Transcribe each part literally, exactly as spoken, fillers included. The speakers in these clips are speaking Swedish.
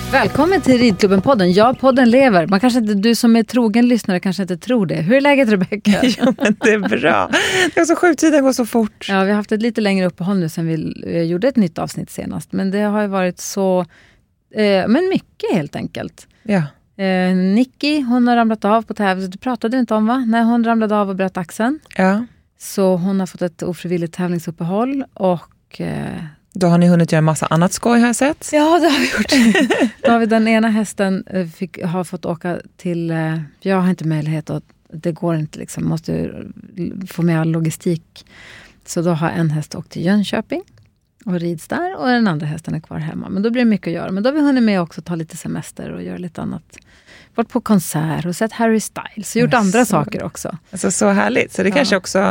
Välkommen till Ridklubben-podden. Ja, podden lever. Man kanske inte, du som är trogen lyssnare kanske inte tror det. Hur är läget, Rebecka? Jo, men det är bra. Det är så sjukt, tiden går så fort. Ja, vi har haft ett lite längre uppehåll nu sen vi gjorde ett nytt avsnitt senast. Men det har ju varit så, eh, men mycket helt enkelt. Ja. Eh, Nicky, hon har ramlat av på tävling. Du pratade inte om, va? Nej, hon ramlade av och bröt axeln. Ja. Så hon har fått ett ofrivilligt tävlingsuppehåll och... Eh, Då har ni hunnit göra en massa annat skoj, har jag sett. Ja, det har vi gjort. Då har vi den ena hästen fick, har fått åka till... Jag har inte möjlighet att... Det går inte liksom. Måste få med all logistik. Så då har en häst åkt till Jönköping och rids där. Och den andra hästen är kvar hemma. Men då blir det mycket att göra. Men då har vi hunnit med också ta lite semester och göra lite annat. Varit på konsert och sett Harry Styles. Och gjort så, andra saker också. Alltså så härligt. Så det ja. kanske också...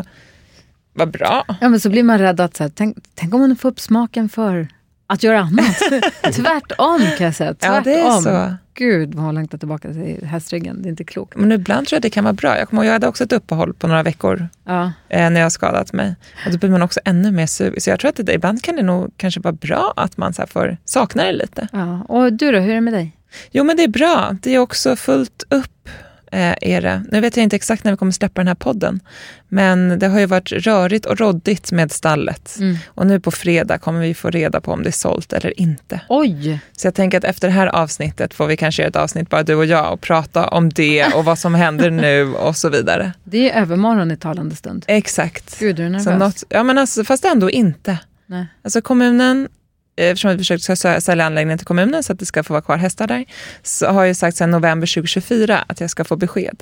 Vad bra. Ja, men så blir man rädd att så här, tänk, tänk om man får upp smaken för att göra annat. Tvärtom kan jag säga. Tvärtom. Ja, det är så. Gud, vad har längtat tillbaka till hästryggen. Det är inte klokt. Men ibland tror jag det kan vara bra. Jag kommer ihåg, jag hade också ett uppehåll på några veckor ja. eh, när jag skadat mig. Och då blir man också ännu mer sug. Så jag tror att det, ibland kan det nog kanske vara bra att man så här får sakna det lite. Ja. Och du då, hur är det med dig? Jo, men det är bra. Det är också fullt upp. Är det. Nu vet jag inte exakt när vi kommer släppa den här podden. Men det har ju varit rörigt och roddigt med stallet. Mm. Och nu på fredag kommer vi få reda på om det är sålt eller inte. Oj! Så jag tänker att efter det här avsnittet får vi kanske göra ett avsnitt bara du och jag och prata om det och vad som händer nu och så vidare. Det är övermorgon i talande stund. Exakt. Gud, är du nervös? Så något, ja, men alltså, fast ändå inte. Nej. Alltså kommunen... Eftersom vi försökt sälja anläggningen till kommunen så att det ska få vara kvar hästar där, så har jag sagt sedan november tjugohundratjugofyra att jag ska få besked.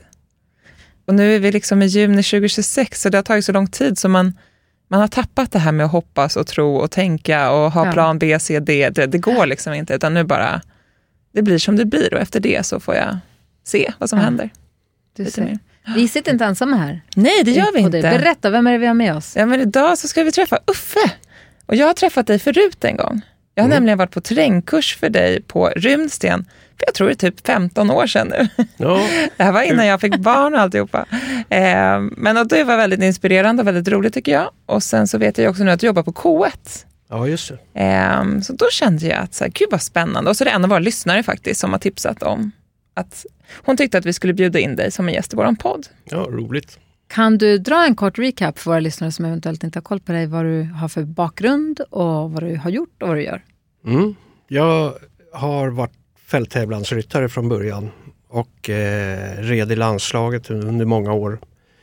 Och nu är vi liksom i juni tjugohundratjugosex, så det har tagit så lång tid så man, man har tappat det här med att hoppas och tro och tänka och ha ja. plan B, C, D. Det, det går liksom inte, utan nu bara, det blir som det blir och efter det så får jag se vad som ja. händer. Du ser. Vi sitter inte ensamma här. Nej, det gör vi inte. Berätta, vem är det vi har med oss? Ja, men idag så ska vi träffa Uffe. Och jag har träffat dig förut en gång. Jag har mm. nämligen varit på terrängkurs för dig på Rymdsten. För jag tror det är typ femton år sedan nu. Ja. Det här var innan jag fick barn och alltihopa. Eh, men det var väldigt inspirerande och väldigt roligt tycker jag. Och sen så vet jag också nu att du jobbar på K ett. Ja, just det. Eh, så då kände jag att så här, gud vad spännande. Och så är det en av våra lyssnare faktiskt som har tipsat om att hon tyckte att vi skulle bjuda in dig som en gäst i våran podd. Ja, roligt. Kan du dra en kort recap för våra lyssnare som eventuellt inte har koll på dig, vad du har för bakgrund och vad du har gjort och vad du gör? Mm. Jag har varit fälttävlansryttare från början och eh, red i landslaget under många år.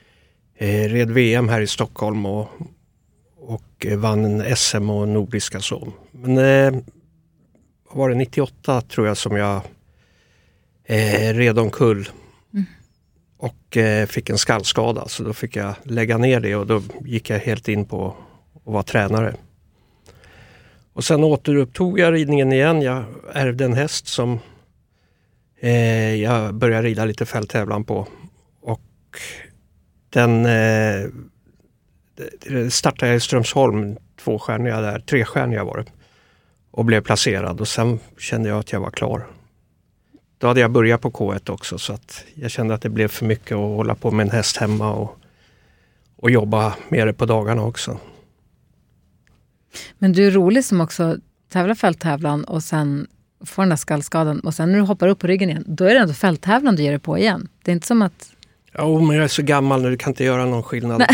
Eh, red V M här i Stockholm och, och eh, vann en S M och nordiska så. Men eh, var det nittioåtta tror jag som jag eh, red omkull. Mm. Och eh, fick en skallskada, så då fick jag lägga ner det och då gick jag helt in på att vara tränare. Och sen återupptog jag ridningen igen. Jag ärvde en häst som eh, jag började rida lite fälttävlan på. Och den eh, startade jag i Strömsholm, tvåstjärniga där, trestjärniga var det. Och blev placerad och sen kände jag att jag var klar. Då hade jag börjat på K ett också så att jag kände att det blev för mycket att hålla på med en häst hemma och, och jobba med det på dagarna också. Men du är rolig som också tävlar fälttävlan och sen får den där skallskadan och sen när du hoppar upp på ryggen igen, då är det ändå fälttävlan du ger dig på igen. Det är inte som att... Ja, men jag är så gammal nu, du kan inte göra någon skillnad.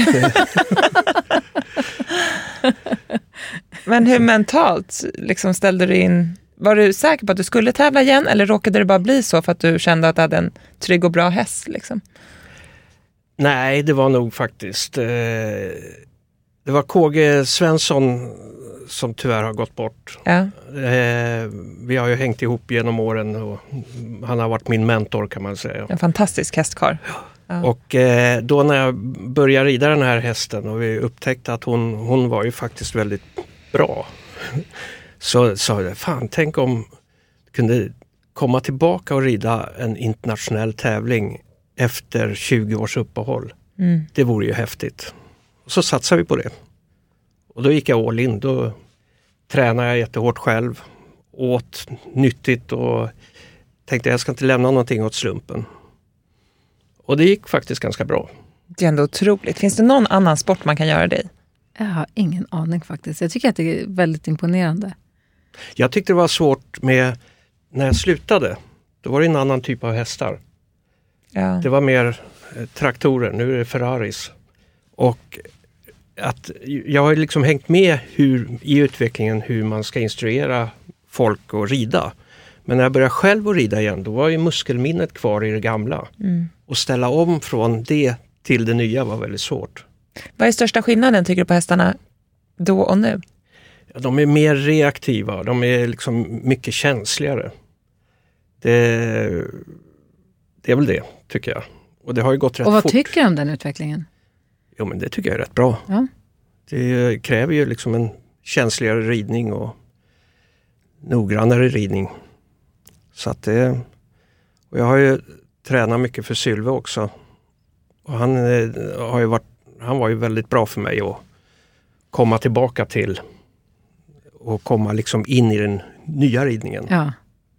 Men hur mentalt liksom ställde du in... Var du säker på att du skulle tävla igen eller råkade det bara bli så för att du kände att du hade en trygg och bra häst? Liksom? Nej, det var nog faktiskt... Eh, det var K G Svensson som tyvärr har gått bort. Ja. Eh, vi har ju hängt ihop genom åren och han har varit min mentor kan man säga. En fantastisk hästkar. Ja. Och eh, då när jag började rida den här hästen och vi upptäckte att hon, hon var ju faktiskt väldigt bra... Så sa jag, fan tänk om jag kunde komma tillbaka och rida en internationell tävling efter tjugo års uppehåll. Mm. Det vore ju häftigt. Och så satsade vi på det. Och då gick jag all in. Då tränade jag jättehårt själv. Åt nyttigt och tänkte jag ska inte lämna någonting åt slumpen. Och det gick faktiskt ganska bra. Det är ändå otroligt. Finns det någon annan sport man kan göra det i? Jag har ingen aning faktiskt. Jag tycker att det är väldigt imponerande. Jag tyckte det var svårt med när jag slutade, då var det en annan typ av hästar. Ja. Det var mer eh, traktorer, nu är det Ferraris. Och att jag har liksom hängt med hur, i utvecklingen hur man ska instruera folk att rida. Men när jag började själv att rida igen, då var ju muskelminnet kvar i det gamla. Mm. Och ställa om från det till det nya var väldigt svårt. Vad är största skillnaden tycker du på hästarna då och nu? Ja, de är mer reaktiva, de är liksom mycket känsligare. Det, det är väl det, tycker jag. Och det har ju gått rätt fort. Och vad fort. tycker du om den utvecklingen? Jo, men det tycker jag är rätt bra. Ja. Det kräver ju liksom en känsligare ridning och noggrannare ridning. Så att det... Och jag har ju tränat mycket för Sylve också. Och han, har ju varit, han var ju väldigt bra för mig att komma tillbaka till och komma liksom in i den nya ridningen. Ja.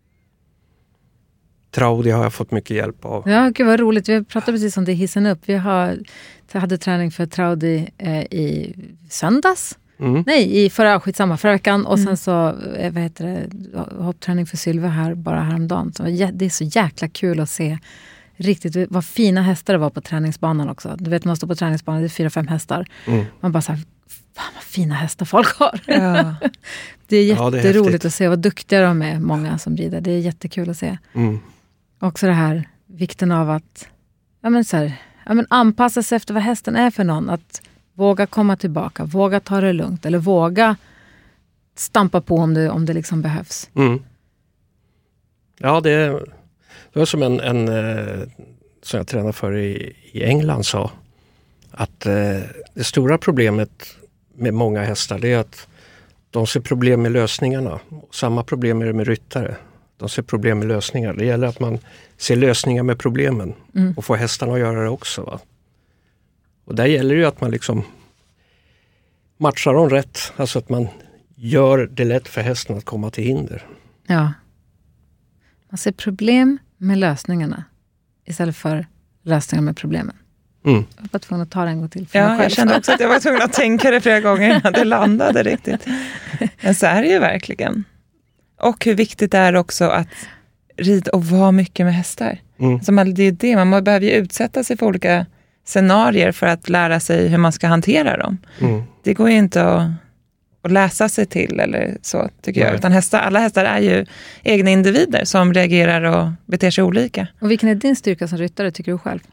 Traudi har jag fått mycket hjälp av. Ja, gud vad roligt. Vi pratade precis om det i hissen upp. Vi har, jag hade träning för Traudi eh, i söndags. Mm. Nej, i förra, skitsamma, förra veckan. Och Mm. sen så, eh, vad heter det, hoppträning för Sylve här bara häromdagen. Så det är så jäkla kul att se riktigt vad fina hästar det var på träningsbanan också. Du vet, man står på träningsbanan, det är fyra, fem hästar. Mm. Man bara så här, fan vad fina hästar folk har. Ja. Det är Ja, det är jätteroligt häftigt. att se vad duktiga de är, många som rider. Det är jättekul att se. Mm. Också det här, vikten av att ja, men så här, ja, men anpassa sig efter vad hästen är för någon. Att våga komma tillbaka, våga ta det lugnt. Eller våga stampa på om det, om det liksom behövs. Mm. Ja, det, det var som en, en eh, som jag tränade för i, i England sa. Att eh, det stora problemet med många hästar, det är att de ser problem med lösningarna. Samma problem är det med ryttare. De ser problem med lösningar. Det gäller att man ser lösningar med problemen. Mm. Och får hästarna att göra det också. Va? Och där gäller det ju att man liksom matchar dem rätt. Alltså att man gör det lätt för hästen att komma till hinder. Ja. Man ser problem med lösningarna istället för lösningar med problemen. Mm. Jag var tvungen att ta det en gång till. För mig Ja, själv. jag kände också att jag var tvungen att tänka det flera gånger innan det landade riktigt. Men så är det ju verkligen. Och hur viktigt det är också att rida och vara mycket med hästar. Mm. Alltså man, det är det, man behöver ju utsätta sig för olika scenarier för att lära sig hur man ska hantera dem. Mm. Det går ju inte att, att läsa sig till eller så, tycker jag. Nej. Utan hästar, alla hästar är ju egna individer som reagerar och beter sig olika. Och vilken är din styrka som ryttare, tycker du själv?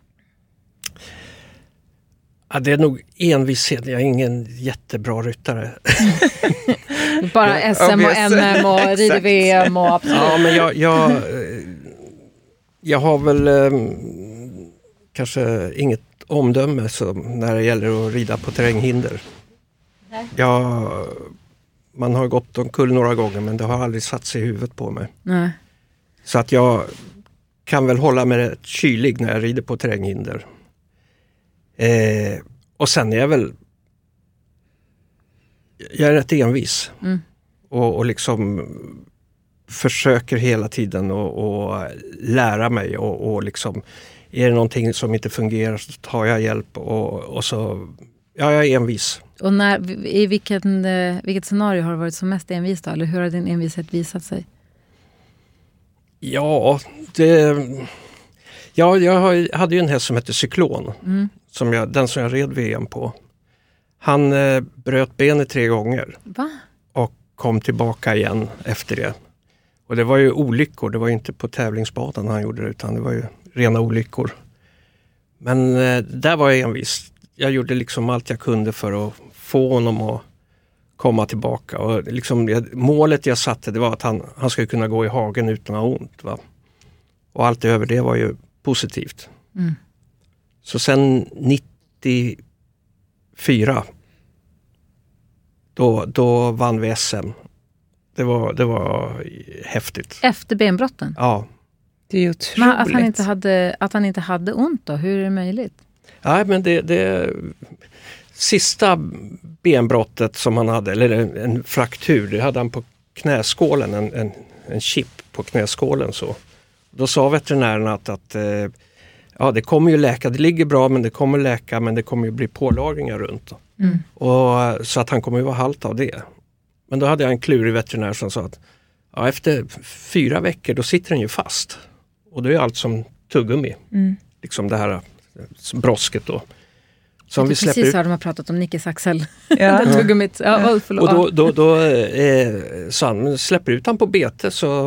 Ja, det är nog envishet. Jag är ingen jättebra ryttare. Bara S M och Obvious. M M och rider-V M och absolut. Ja, men jag, jag, eh, jag har väl eh, kanske inget omdöme så när det gäller att rida på terränghinder. Jag, man har gått omkull några gånger men det har aldrig satt sig i huvudet på mig. Nej. Så att jag kan väl hålla mig rätt kylig när jag rider på terränghinder. Eh, och sen är jag väl jag är rätt envis. Mm. Och, och liksom försöker hela tiden att lära mig och, och liksom är det någonting som inte fungerar så tar jag hjälp och, och så ja, jag är envis. Och när, i vilken, eh, vilket scenario har du varit som mest envis då? Eller hur har din envishet visat sig? Ja, det ja, jag har, hade ju en häst som hette Cyklon. Mm. Som jag, den som jag red V M på. Han eh, bröt benet tre gånger. Va? Och kom tillbaka igen efter det. Och det var ju olyckor. Det var ju inte på tävlingsbanan han gjorde det utan det var ju rena olyckor. Men eh, där var jag envis. Jag gjorde liksom allt jag kunde för att få honom att komma tillbaka. Och liksom, jag, målet jag satte det var att han, han skulle kunna gå i hagen utan att ha ont. Va? Och allt över det var ju positivt. Mm. Så sen nittiofyra då, då vann vi S M. Det var, det var häftigt. Efter benbrotten? Ja. Det är ju otroligt. Men att han inte hade, att han inte hade ont då? Hur är det möjligt? Ja, men det, det sista benbrottet som han hade, eller en, en fraktur, det hade han på knäskålen, en, en, en chip på knäskålen så. Då sa veterinären att, att eh, ja, det kommer ju läka, det ligger bra men det kommer läka men det kommer ju bli pålagringar runt. Mm. Och, så att han kommer ju vara halt av det. Men då hade jag en klurig veterinär som sa att Ja, efter fyra veckor då sitter den ju fast. Och det är allt som tuggummi. Mm. Liksom det här brosket då. Som vi släpper precis ut. har de har pratat om Nickes axel. Ja. Det tuggummit. Ja, och då, då, då eh, så han släpper ut han på bete så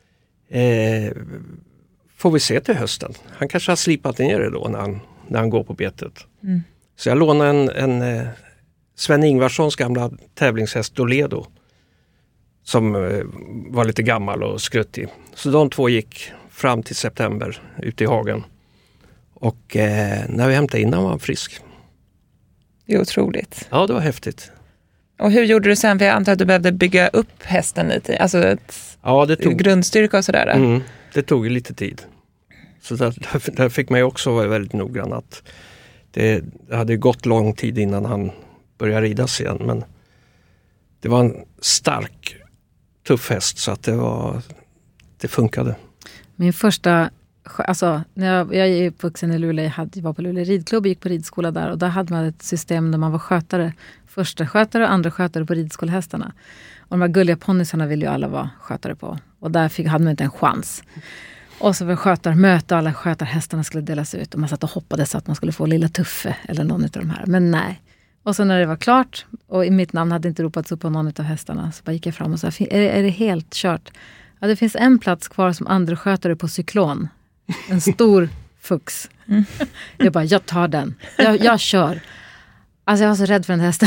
eh, får vi se till hösten. Han kanske har slipat ner det då när han, när han går på betet. Mm. Så jag lånade en, en eh, Sven Ingvarssons gamla tävlingshäst Doledo. Som eh, var lite gammal och skruttig. Så de två gick fram till september ute i hagen. Och eh, när vi hämtade in han var han frisk. Det är otroligt. Ja, det var häftigt. Och hur gjorde du sen? För jag antar att du behövde bygga upp hästen lite. Alltså ett ja, det tog, grundstyrka och sådär. Mm, det tog ju lite tid. Så där, där fick man ju också vara väldigt noggrann. Att det, det hade gått lång tid innan han började ridas igen. Men det var en stark, tuff häst så att det var det funkade. Min första, alltså när jag, jag är uppvuxen i Luleå, jag hade, var på Luleå ridklubb, gick på ridskola där och där hade man ett system där man var skötare, första skötare och andra skötare på ridskolehästarna. Och de här gulliga ponnysarna ville ju alla vara skötare på och där fick, hade man inte en chans. Och så var skötarmöte, alla skötarhästarna skulle delas ut och man satt och hoppades så att man skulle få lilla Tuffe eller någon av de här, men nej. Och så när det var klart och i mitt namn hade inte ropats upp på någon av hästarna så bara gick jag fram och sa, är, är det helt kört? Ja, det finns en plats kvar som andra skötare på cyklon. En stor fux. Mm. Jag bara, jag tar den. Jag, jag kör. Alltså jag var så rädd för den hästen.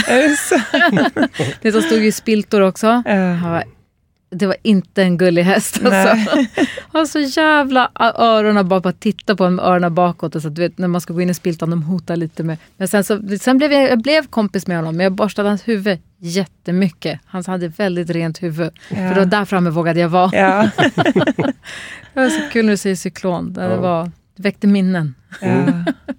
Det som stod ju spiltor också. Uh. Var, det var inte en gullig häst. Alltså. Och så jävla öronen bara, bara titta på en med öronen bakåt. Och så, du vet, när man ska gå in i spiltan, de hotar lite med. Men sen, så, sen blev jag, jag blev kompis med honom. Men jag borstade hans huvud jättemycket. Han hade väldigt rent huvud. Ja. För då där framme vågade jag vara. Ja. Det var så kul när du säger cyklon. Det, ja. var, det väckte minnen. Ja.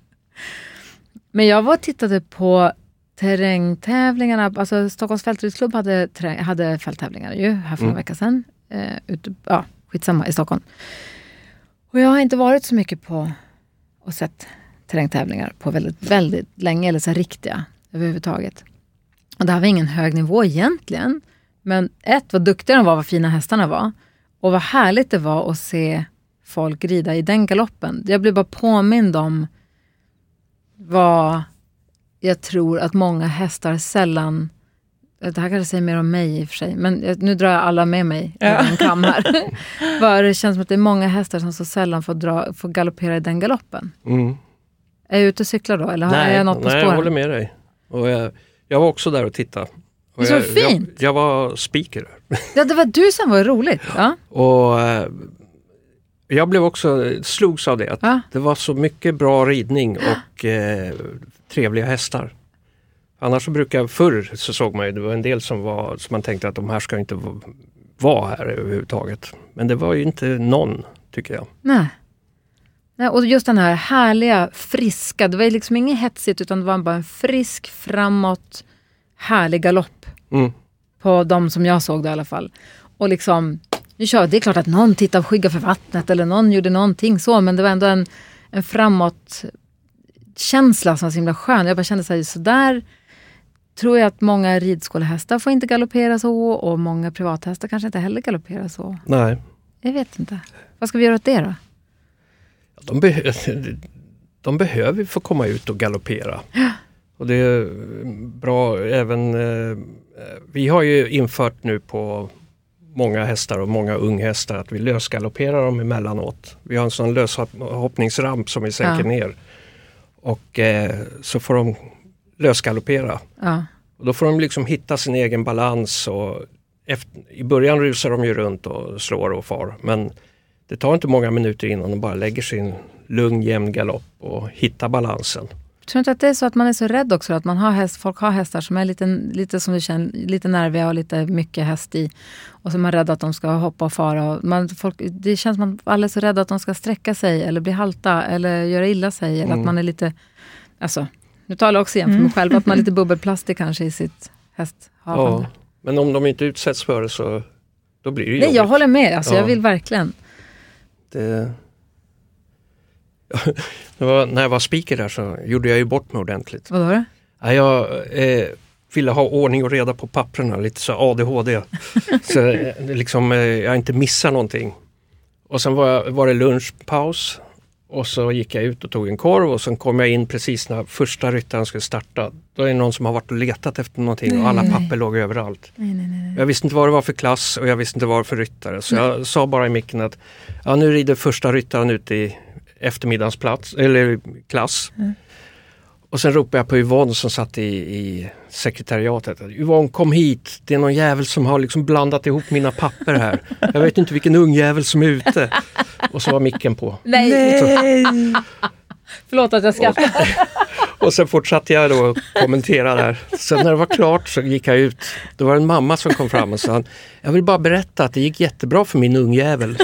Men jag var och tittade på terrängtävlingarna. Alltså Stockholms fältridsklubb hade, hade fälttävlingar ju här för en mm. vecka sedan. Eh, ute, ja, skitsamma i Stockholm. Och jag har inte varit så mycket på och sett terrängtävlingar på väldigt, väldigt länge. Eller så riktiga överhuvudtaget. Och det här var ingen hög nivå egentligen. Men ett, vad duktiga de var, vad fina hästarna var. Och vad härligt det var att se folk rida i den galoppen. Jag blev bara påmind om vad jag tror att många hästar sällan, det här kanske säger mer om mig i och för sig, men nu drar jag alla med mig i ja. en kam här. Var det känns som att det är många hästar som så sällan får, dra, får galoppera i den galoppen. Mm. Är jag ute och cyklar då? Eller nej, är jag något på nej, spåren? Jag håller med dig. Och jag, jag var också där och tittade. Och det är så jag, fint! Jag, jag var speaker. Ja, det var du som var roligt. Ja. Och jag blev också slogs av det. Att ja. Det var så mycket bra ridning och eh, trevliga hästar. Annars så brukar, förr så såg man ju, det var en del som var, som man tänkte att de här ska inte vara här överhuvudtaget. Men det var ju inte någon, tycker jag. Nej. Nej, och just den här härliga, friska, det var liksom inget hetsigt utan det var bara en frisk, framåt, härlig galopp. Mm. På de som jag såg det i alla fall. Och liksom, nu kör, det är klart att någon tittade och skygga för vattnet eller någon gjorde någonting så, men det var ändå en, en framåt känsla som var så himla skön. Jag bara kände så här, så där tror jag att många ridskolehästar får inte galoppera så och många privathästar kanske inte heller galopperar så. Nej. Jag vet inte. Vad ska vi göra åt det då? De, be- de behöver få komma ut och galoppera. Ja. Och det är bra även, eh, vi har ju infört nu på många hästar och många unghästar att vi lösgalopperar dem emellanåt. Vi har en sån löshoppningsramp som vi sänker ja. ner. Och eh, så får de lösgaloppera. Ja. Och då får de liksom hitta sin egen balans. Och efter, i början rusar de ju runt och slår och far. Men det tar inte många minuter innan de bara lägger sin lugn, jämn galopp och hittar balansen. Jag tror inte att det är så att man är så rädd också. Att man har häst, folk har hästar som är lite, lite som du känner, lite nerviga och lite mycket häst i. Och så är man rädd att de ska hoppa och fara. Och man, folk, det känns som att alla är så rädda att de ska sträcka sig eller bli halta eller göra illa sig. Eller mm. att man är lite, alltså, nu talar jag också igen för mig mm. själv, att man är lite bubbelplastig kanske i sitt hästhavande. Ja, men om de inte utsätts för det så då blir det ju Nej, jag håller med. Alltså, ja. Jag vill verkligen. Det... Var, när jag var speaker där så gjorde jag ju bort mig ordentligt. Vad var det? Ja, jag, eh, ville ha ordning och reda på papperna, lite så A D H D. Så liksom, jag inte missar någonting. Och sen var, var det lunchpaus och så gick jag ut och tog en korv och sen kom jag in precis när första ryttaren skulle starta. Då är det någon som har varit och letat efter någonting nej, och alla papper nej. låg överallt. Nej, nej, nej. Jag visste inte vad det var för klass och jag visste inte vad det var för ryttare. Så nej. jag sa bara i micken att ja, nu rider första ryttaren ut i eftermiddagsplats eller klass. Mm. Och sen ropade jag på Yvonne som satt i, i sekretariatet. Yvonne, kom hit. Det är någon jävel som har liksom blandat ihop mina papper här. Jag vet inte vilken ung jävel som är ute. Och så var micken på. Nej! Nej. Förlåt att jag skrattar. Och, och sen fortsatte jag då kommentera där. Sen när det var klart så gick jag ut. Då var det en mamma som kom fram och sa jag vill bara berätta att det gick jättebra för min ung jävel.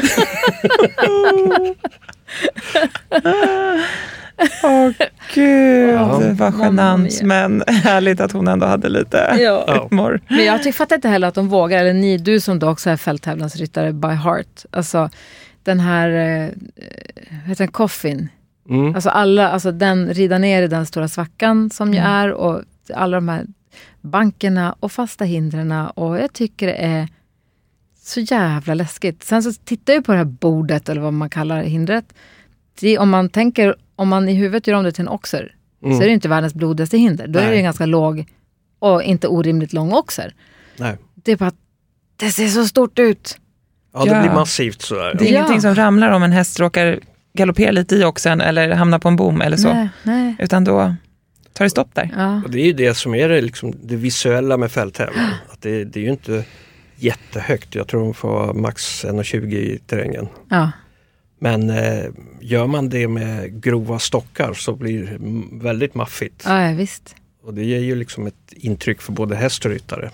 Åh gud, ja. Det var genant, men härligt att hon ändå hade lite ja. humor. Men jag fattar inte heller att de vågar, eller ni, du som då också är fälttävlansryttare by heart. Alltså den här, eh, heter den Coffin. Mm. Alltså alla, alltså den, rida ner i den stora svackan som mm. ju är och alla de här bankerna och fasta hindrena och jag tycker det är så jävla läskigt. Sen så tittar jag på det här bordet eller vad man kallar hindret. Det, om man tänker, om man i huvudet gör om det till en oxer mm. så är det inte världens blodigaste hinder. Då Nej. är det en ganska låg och inte orimligt lång oxer. Nej. Det är bara att det ser så stort ut. Ja, det ja. blir massivt sådär. Det är ja. ingenting som ramlar om en häst råkar galoppera lite i oxen eller hamna på en bom eller så. Nej, nej. Utan då tar det stopp där. Ja. Och det är ju det som är det, liksom, det visuella med fälttävlan. Att det, det är ju inte jättehögt. Jag tror de får max en komma tjugo i terrängen. Ja. Men eh, gör man det med grova stockar så blir det väldigt maffigt. Ja, ja, visst. Och det ger ju liksom ett intryck för både häst och ryttare.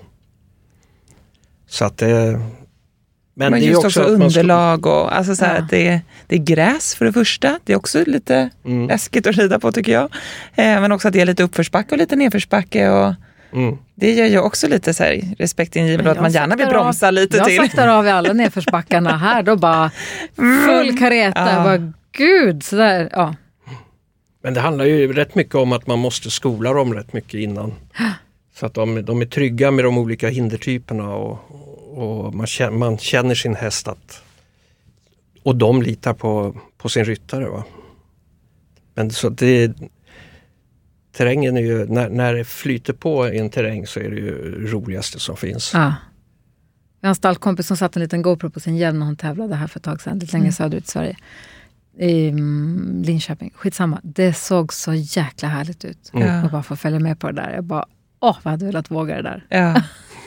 Så att det... Men, men det just är också, också underlag ska... och alltså så här, ja. att det, det är gräs för det första. Det är också lite mm. läskigt att rida på tycker jag. Eh, men också att det är lite uppförsbacke och lite nedförsbacke och mm. det gör ju också lite så här respektingivande att man gärna vill bromsa av, lite jag till. Jag saktar av i alla nedförsbackarna här då bara full kareta. Ja. Bara, gud, sådär, ja. Men det handlar ju rätt mycket om att man måste skola dem rätt mycket innan. Så att de, de är trygga med de olika hindertyperna och, och man, känner, man känner sin häst att, och de litar på, på sin ryttare. Va? Men så det, terrängen är ju, när, när det flyter på i en terräng så är det ju roligaste som finns. Ja. Jag har en stallkompis som satt en liten GoPro på sin hjälm när hon tävlade här för ett tag sedan, lite längre mm. söderut i Sverige. I um, Linköping, skitsamma. Det såg så jäkla härligt ut. Mm. Och bara få följa med på det där. Jag bara, åh, vad hade jag velat våga det där. Ja.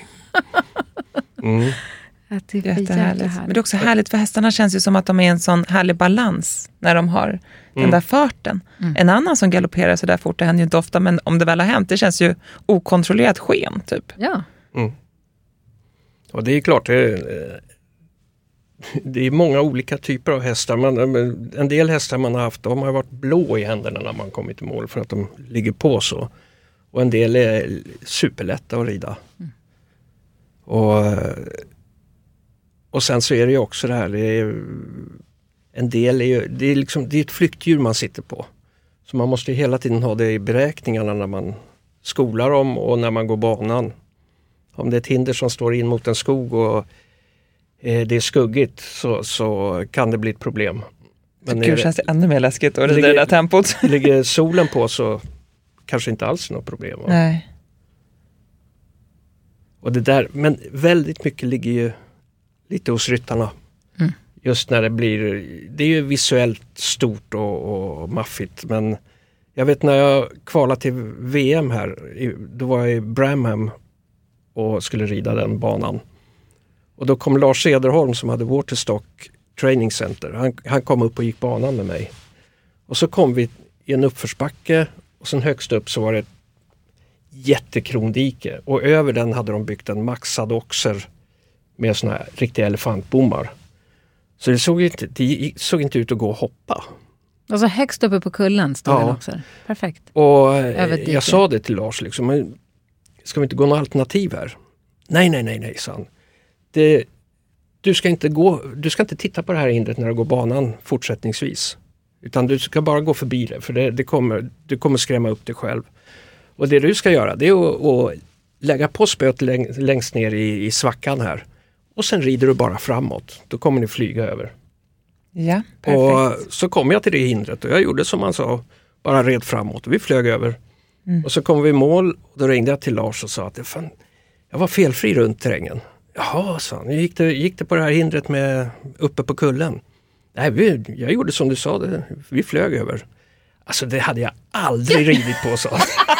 mm. Att det är jättehärligt. Men det är också härligt för hästarna känns ju som att de är en sån härlig balans när de har mm. den där farten. Mm. En annan som galopperar så där fort, det händer ju inte ofta, men om det väl har hänt, det känns ju okontrollerat sken typ. Ja. Mm. Och det är klart, det är, det är många olika typer av hästar. Man, en del hästar man har haft, de har varit blå i händerna när man kommit i mål för att de ligger på så. Och en del är superlätta att rida. Mm. Och, och sen så är det ju också det här, det är, en del är ju, det är liksom, det är ett flyktdjur man sitter på. Så man måste ju hela tiden ha det i beräkningarna när man skolar dem och när man går banan. Om det är ett hinder som står in mot en skog och eh, det är skuggigt så, så kan det bli ett problem. Men det känns det ännu mer läskigt och ligger, det där tempot. Ligger solen på så kanske inte alls något problem. Va? Nej. Och det där, men väldigt mycket ligger ju lite hos ryttarna. Mm. Just när det blir, det är ju visuellt stort och, och maffigt. Men jag vet när jag kvalade till V M här, då var jag i Bramham och skulle rida den banan. Och då kom Lars Cederholm som hade Waterstock Training Center. Han, han kom upp och gick banan med mig. Och så kom vi i en uppförsbacke och sen högst upp så var det ett jättekrondike. Och över den hade de byggt en maxad oxer med såna här riktiga elefantbommar. Så det såg inte, det såg inte ut att gå och hoppa. Alltså högst uppe på kullen stod ja. en oxer. Perfekt. Och jag sa det till Lars liksom, men ska vi inte gå något alternativ här? Nej, nej, nej, nej, sa han. Det, du, ska inte gå, du ska inte titta på det här hindret när du går banan fortsättningsvis. Utan du ska bara gå förbi det, för det, det kommer, du kommer skrämma upp dig själv. Och det du ska göra, det är att, att lägga på spöet läng, längst ner i, i svackan här. Och sen rider du bara framåt. Då kommer ni flyga över. Ja, perfekt. Och så kom jag till det hindret och jag gjorde som man sa, bara red framåt och vi flög över. Mm. Och så kom vi i mål och då ringde jag till Lars och sa att fan, jag var felfri runt terrängen. Jaha, sa han. Gick det, gick det på det här hindret med uppe på kullen? Nej, vi, jag gjorde som du sa, det, vi flög över. Alltså det hade jag aldrig ridit på, så.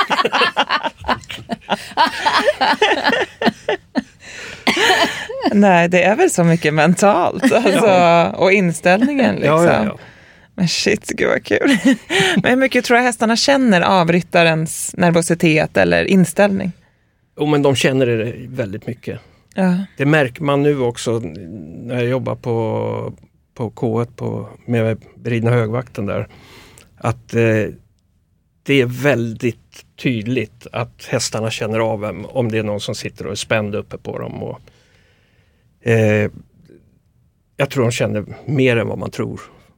Nej, det är väl så mycket mentalt alltså, ja. Och inställningen liksom. Ja, ja, ja. Men shit, gud vad kul. Men hur mycket tror jag hästarna känner av ryttarens nervositet eller inställning? Jo, men de känner det väldigt mycket. Ja. Det märker man nu också när jag jobbar på, på K ett på, med beridna högvakten där. Att eh, det är väldigt tydligt att hästarna känner av om, om det är någon som sitter och är spänd uppe på dem. Och, eh, jag tror de känner mer än vad man tror.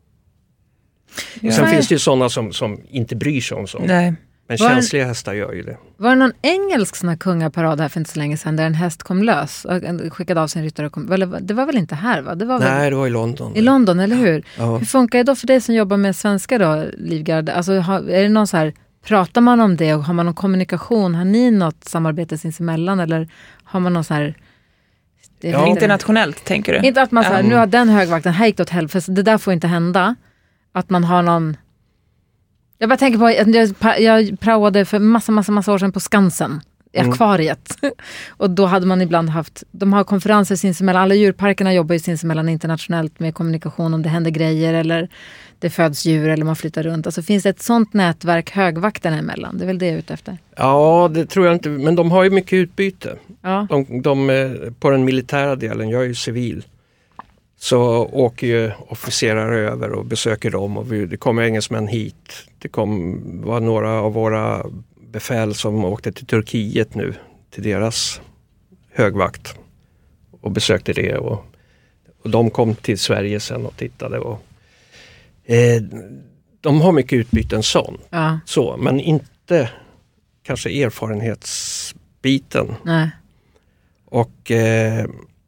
Ja. Sen finns det ju sådana som, som inte bryr sig om sånt. Nej. Men var känsliga en, hästar gör ju det. Var det någon engelsk sån här kungaparad här för inte så länge sedan där en häst kom lös och skickade av sin ryttare? Och kom, eller, det var väl inte här, va? Det var Nej, väl, det var i London. I London, eller hur? Ja. Hur funkar det då för dig som jobbar med svenska då, Livgard? Alltså, har, är det någon så här, pratar man om det och har man någon kommunikation? Har ni något samarbete sinsemellan eller har man någon så här... Ja. Internationellt, tänker du? Inte att man så här, um. nu har den högvakten här gick åt helvete, det där får inte hända. Att man har någon... Jag bara tänker på jag, jag praoade för massa, massa, massa år sedan på Skansen i mm. akvariet. Och då hade man ibland haft, de har konferenser sinsemellan, alla djurparkerna jobbar ju sinsemellan internationellt med kommunikation om det händer grejer eller det föds djur eller man flyttar runt. Alltså finns det ett sånt nätverk högvakterna emellan? Det är väl det jag är ute efter? Ja, det tror jag inte, men de har ju mycket utbyte. Ja. De, de, på den militära delen, jag är ju civil. Så åker ju officerare över och besöker dem och vi, det kommer engelsmän hit. Det kom, var några av våra befäl som åkte till Turkiet nu till deras högvakt och besökte det och, och de kom till Sverige sen och tittade och eh, de har mycket utbyten sån. Ja. Så, men inte kanske erfarenhetsbiten. Nej. Och eh,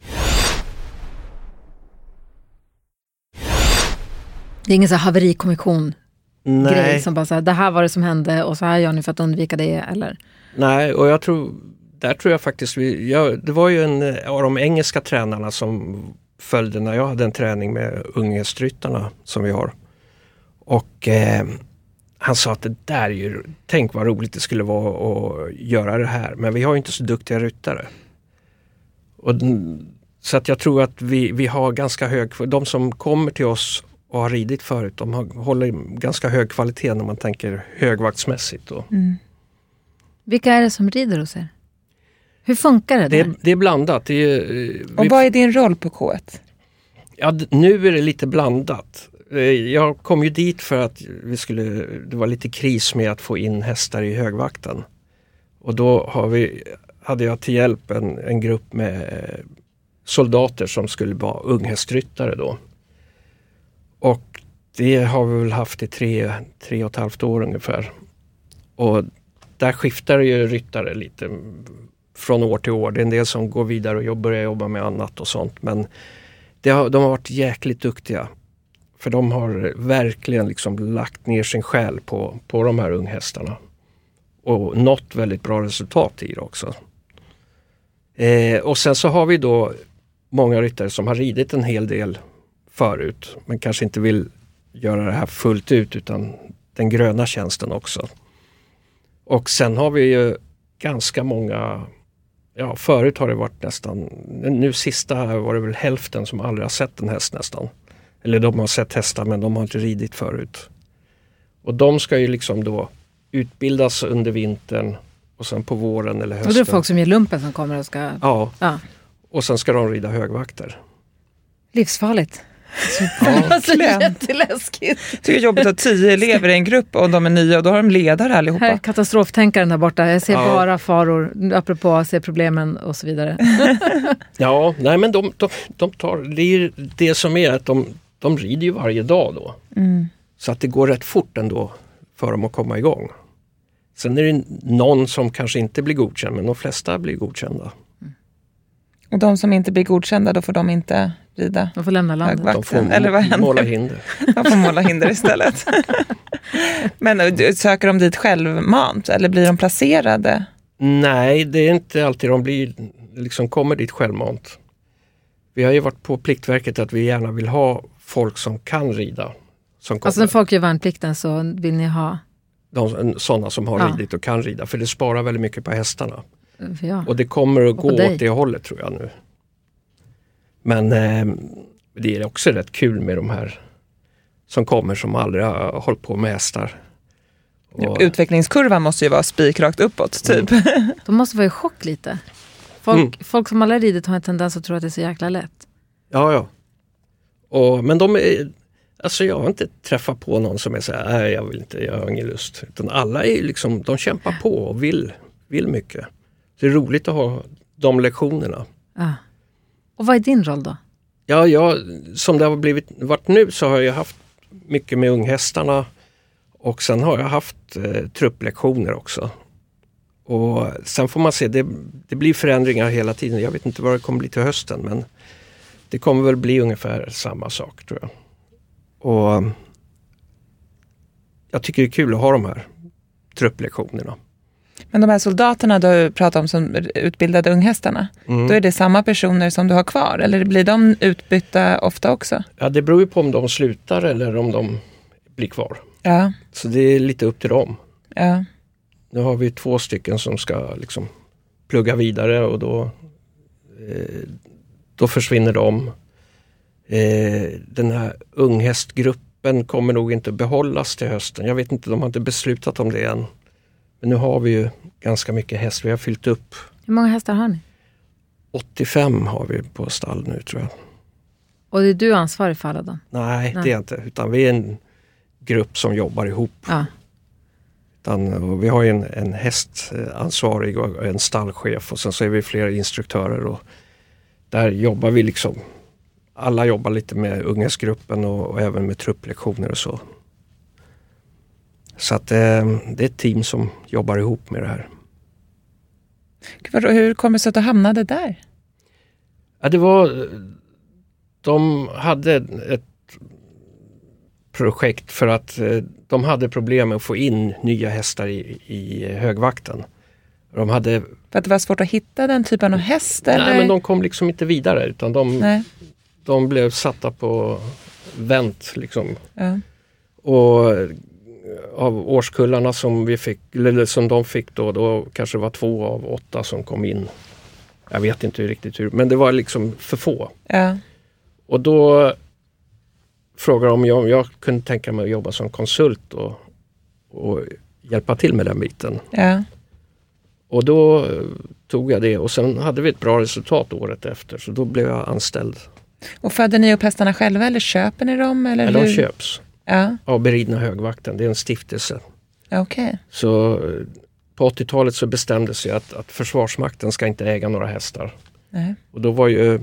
det är ingen så här haverikommission Nej. grej som bara så här, det här var det som hände och så här gör ni för att undvika det, eller? Nej, och jag tror, där tror jag faktiskt, vi, jag, det var ju en av de engelska tränarna som följde när jag hade en träning med unghästryttarna som vi har. Och eh, han sa att det där är ju, tänk vad roligt det skulle vara att göra det här, men vi har ju inte så duktiga ryttare. Och, så att jag tror att vi, vi har ganska hög, de som kommer till oss och har ridit förut, de har, håller ganska hög kvalitet när man tänker högvaktsmässigt. Då. Mm. Vilka är det som rider hos er? Hur funkar det? Det där? är, det är blandat. Det är, och vi, vad är din roll på K ett? Ja, nu är det lite blandat. Jag kom ju dit för att vi skulle, det var lite kris med att få in hästar i högvakten. Och då har vi, hade jag till hjälp en, en grupp med soldater som skulle vara unghästryttare då. Och det har vi väl haft i tre, tre och ett halvt år ungefär. Och där skiftar ju ryttare lite från år till år. Det är en del som går vidare och börjar jobba med annat och sånt. Men det har, de har varit jäkligt duktiga. För de har verkligen liksom lagt ner sin själ på, på de här unghästarna. Och nått väldigt bra resultat i det också. Eh, och sen så har vi då många ryttare som har ridit en hel del förut, men kanske inte vill göra det här fullt ut utan den gröna tjänsten också. Och sen har vi ju ganska många, ja förut har det varit nästan, nu sista var det väl hälften som aldrig har sett en häst nästan. Eller de har sett hästar men de har inte ridit förut. Och de ska ju liksom då utbildas under vintern och sen på våren eller hösten. Och det är folk som ger lumpen som kommer och ska... Ja, ja. Och sen ska de rida högvakter. Livsfarligt. Ja, alltså, jätteläskigt. Det är jobbigt att tio elever i en grupp och de är nya och då har de ledare allihopa. Här är katastroftänkaren där borta. Jag ser ja. bara faror, apropå att se problemen och så vidare. Ja, nej men de, de, de tar, det är det som är att de, de rider ju varje dag då. Mm. Så att det går rätt fort ändå för dem att komma igång. Sen är det någon som kanske inte blir godkänd, men de flesta blir godkända. Mm. Och de som inte blir godkända, då får de inte rida? De får lämna landet. De får Eller vad händer? måla hinder. De får måla hinder istället. Men söker de dit självmant eller blir de placerade? Nej, det är inte alltid de blir, liksom kommer dit självmant. Vi har ju varit på Pliktverket att vi gärna vill ha folk som kan rida. Som alltså när folk gör värnplikten så vill ni ha? De, sådana som har ja. ridit och kan rida. För det sparar väldigt mycket på hästarna. Ja. Och det kommer att och gå åt det hållet tror jag nu. Men eh, det är också rätt kul med de här som kommer som aldrig har hållit på med hästar. Och utvecklingskurvan måste ju vara spikrakt uppåt typ. Mm. De måste vara i chock lite. Folk, mm. folk som aldrig ridit har en tendens att tro att det är så jäkla lätt. Ja, ja. Och, men de är, alltså jag har inte träffat på någon som är så här, nej jag vill inte, jag har ingen lust. Utan alla är liksom, de kämpar på och vill, vill mycket. Så det är roligt att ha de lektionerna. Ja. Och vad är din roll då? Ja, jag, som det har blivit varit nu så har jag haft mycket med unghästarna. Och sen har jag haft eh, trupplektioner också. Och sen får man se, det, det blir förändringar hela tiden. Jag vet inte vad det kommer bli till hösten, men det kommer väl bli ungefär samma sak tror jag. Och jag tycker det är kul att ha de här trupplektionerna. Men de här soldaterna du pratar om som utbildade unghästarna, mm. då är det samma personer som du har kvar? Eller blir de utbytta ofta också? Ja, det beror ju på om de slutar eller om de blir kvar. Ja. Så det är lite upp till dem. Ja. Nu har vi två stycken som ska liksom plugga vidare och då, eh, då försvinner de. Eh, den här unghästgruppen kommer nog inte behållas till hösten. Jag vet inte, de har inte beslutat om det än. Men nu har vi ju ganska mycket häst. Vi har fyllt upp. Hur många hästar har ni? åttiofem har vi på stall nu tror jag. Och det är du ansvarig för alla dem? Nej, Nej. det är inte. Utan vi är en grupp som jobbar ihop. Ja. Utan, och vi har ju en, en hästansvarig och en stallchef och sen så är vi flera instruktörer och där jobbar vi liksom, alla jobbar lite med unghästgruppen och, och även med trupplektioner och så. Så att eh, det är ett team som jobbar ihop med det här. Hur kommer det sig att du hamnade där? Ja, det var, de hade ett projekt för att eh, de hade problem med att få in nya hästar i, i högvakten. De hade... För att det var svårt att hitta den typen av häst? Eller? Nej, men de kom liksom inte vidare utan de, de blev satta på vänt liksom. Ja. Och av årskullarna som vi fick, eller som de fick då, då kanske det var två av åtta som kom in. Jag vet inte riktigt hur, men det var liksom för få. Ja. Och då frågade de om jag, om jag kunde tänka mig att jobba som konsult och, och hjälpa till med den biten. Ja. Och då tog jag det och sen hade vi ett bra resultat året efter så då blev jag anställd. Och födde ni upp hästarna själva eller köper ni dem? Eller ja, hur? de köps ja. av Beridna högvakten, det är en stiftelse. Okay. Så på åttiotalet så bestämdes det att, att Försvarsmakten ska inte äga några hästar. Nej. Och då var ju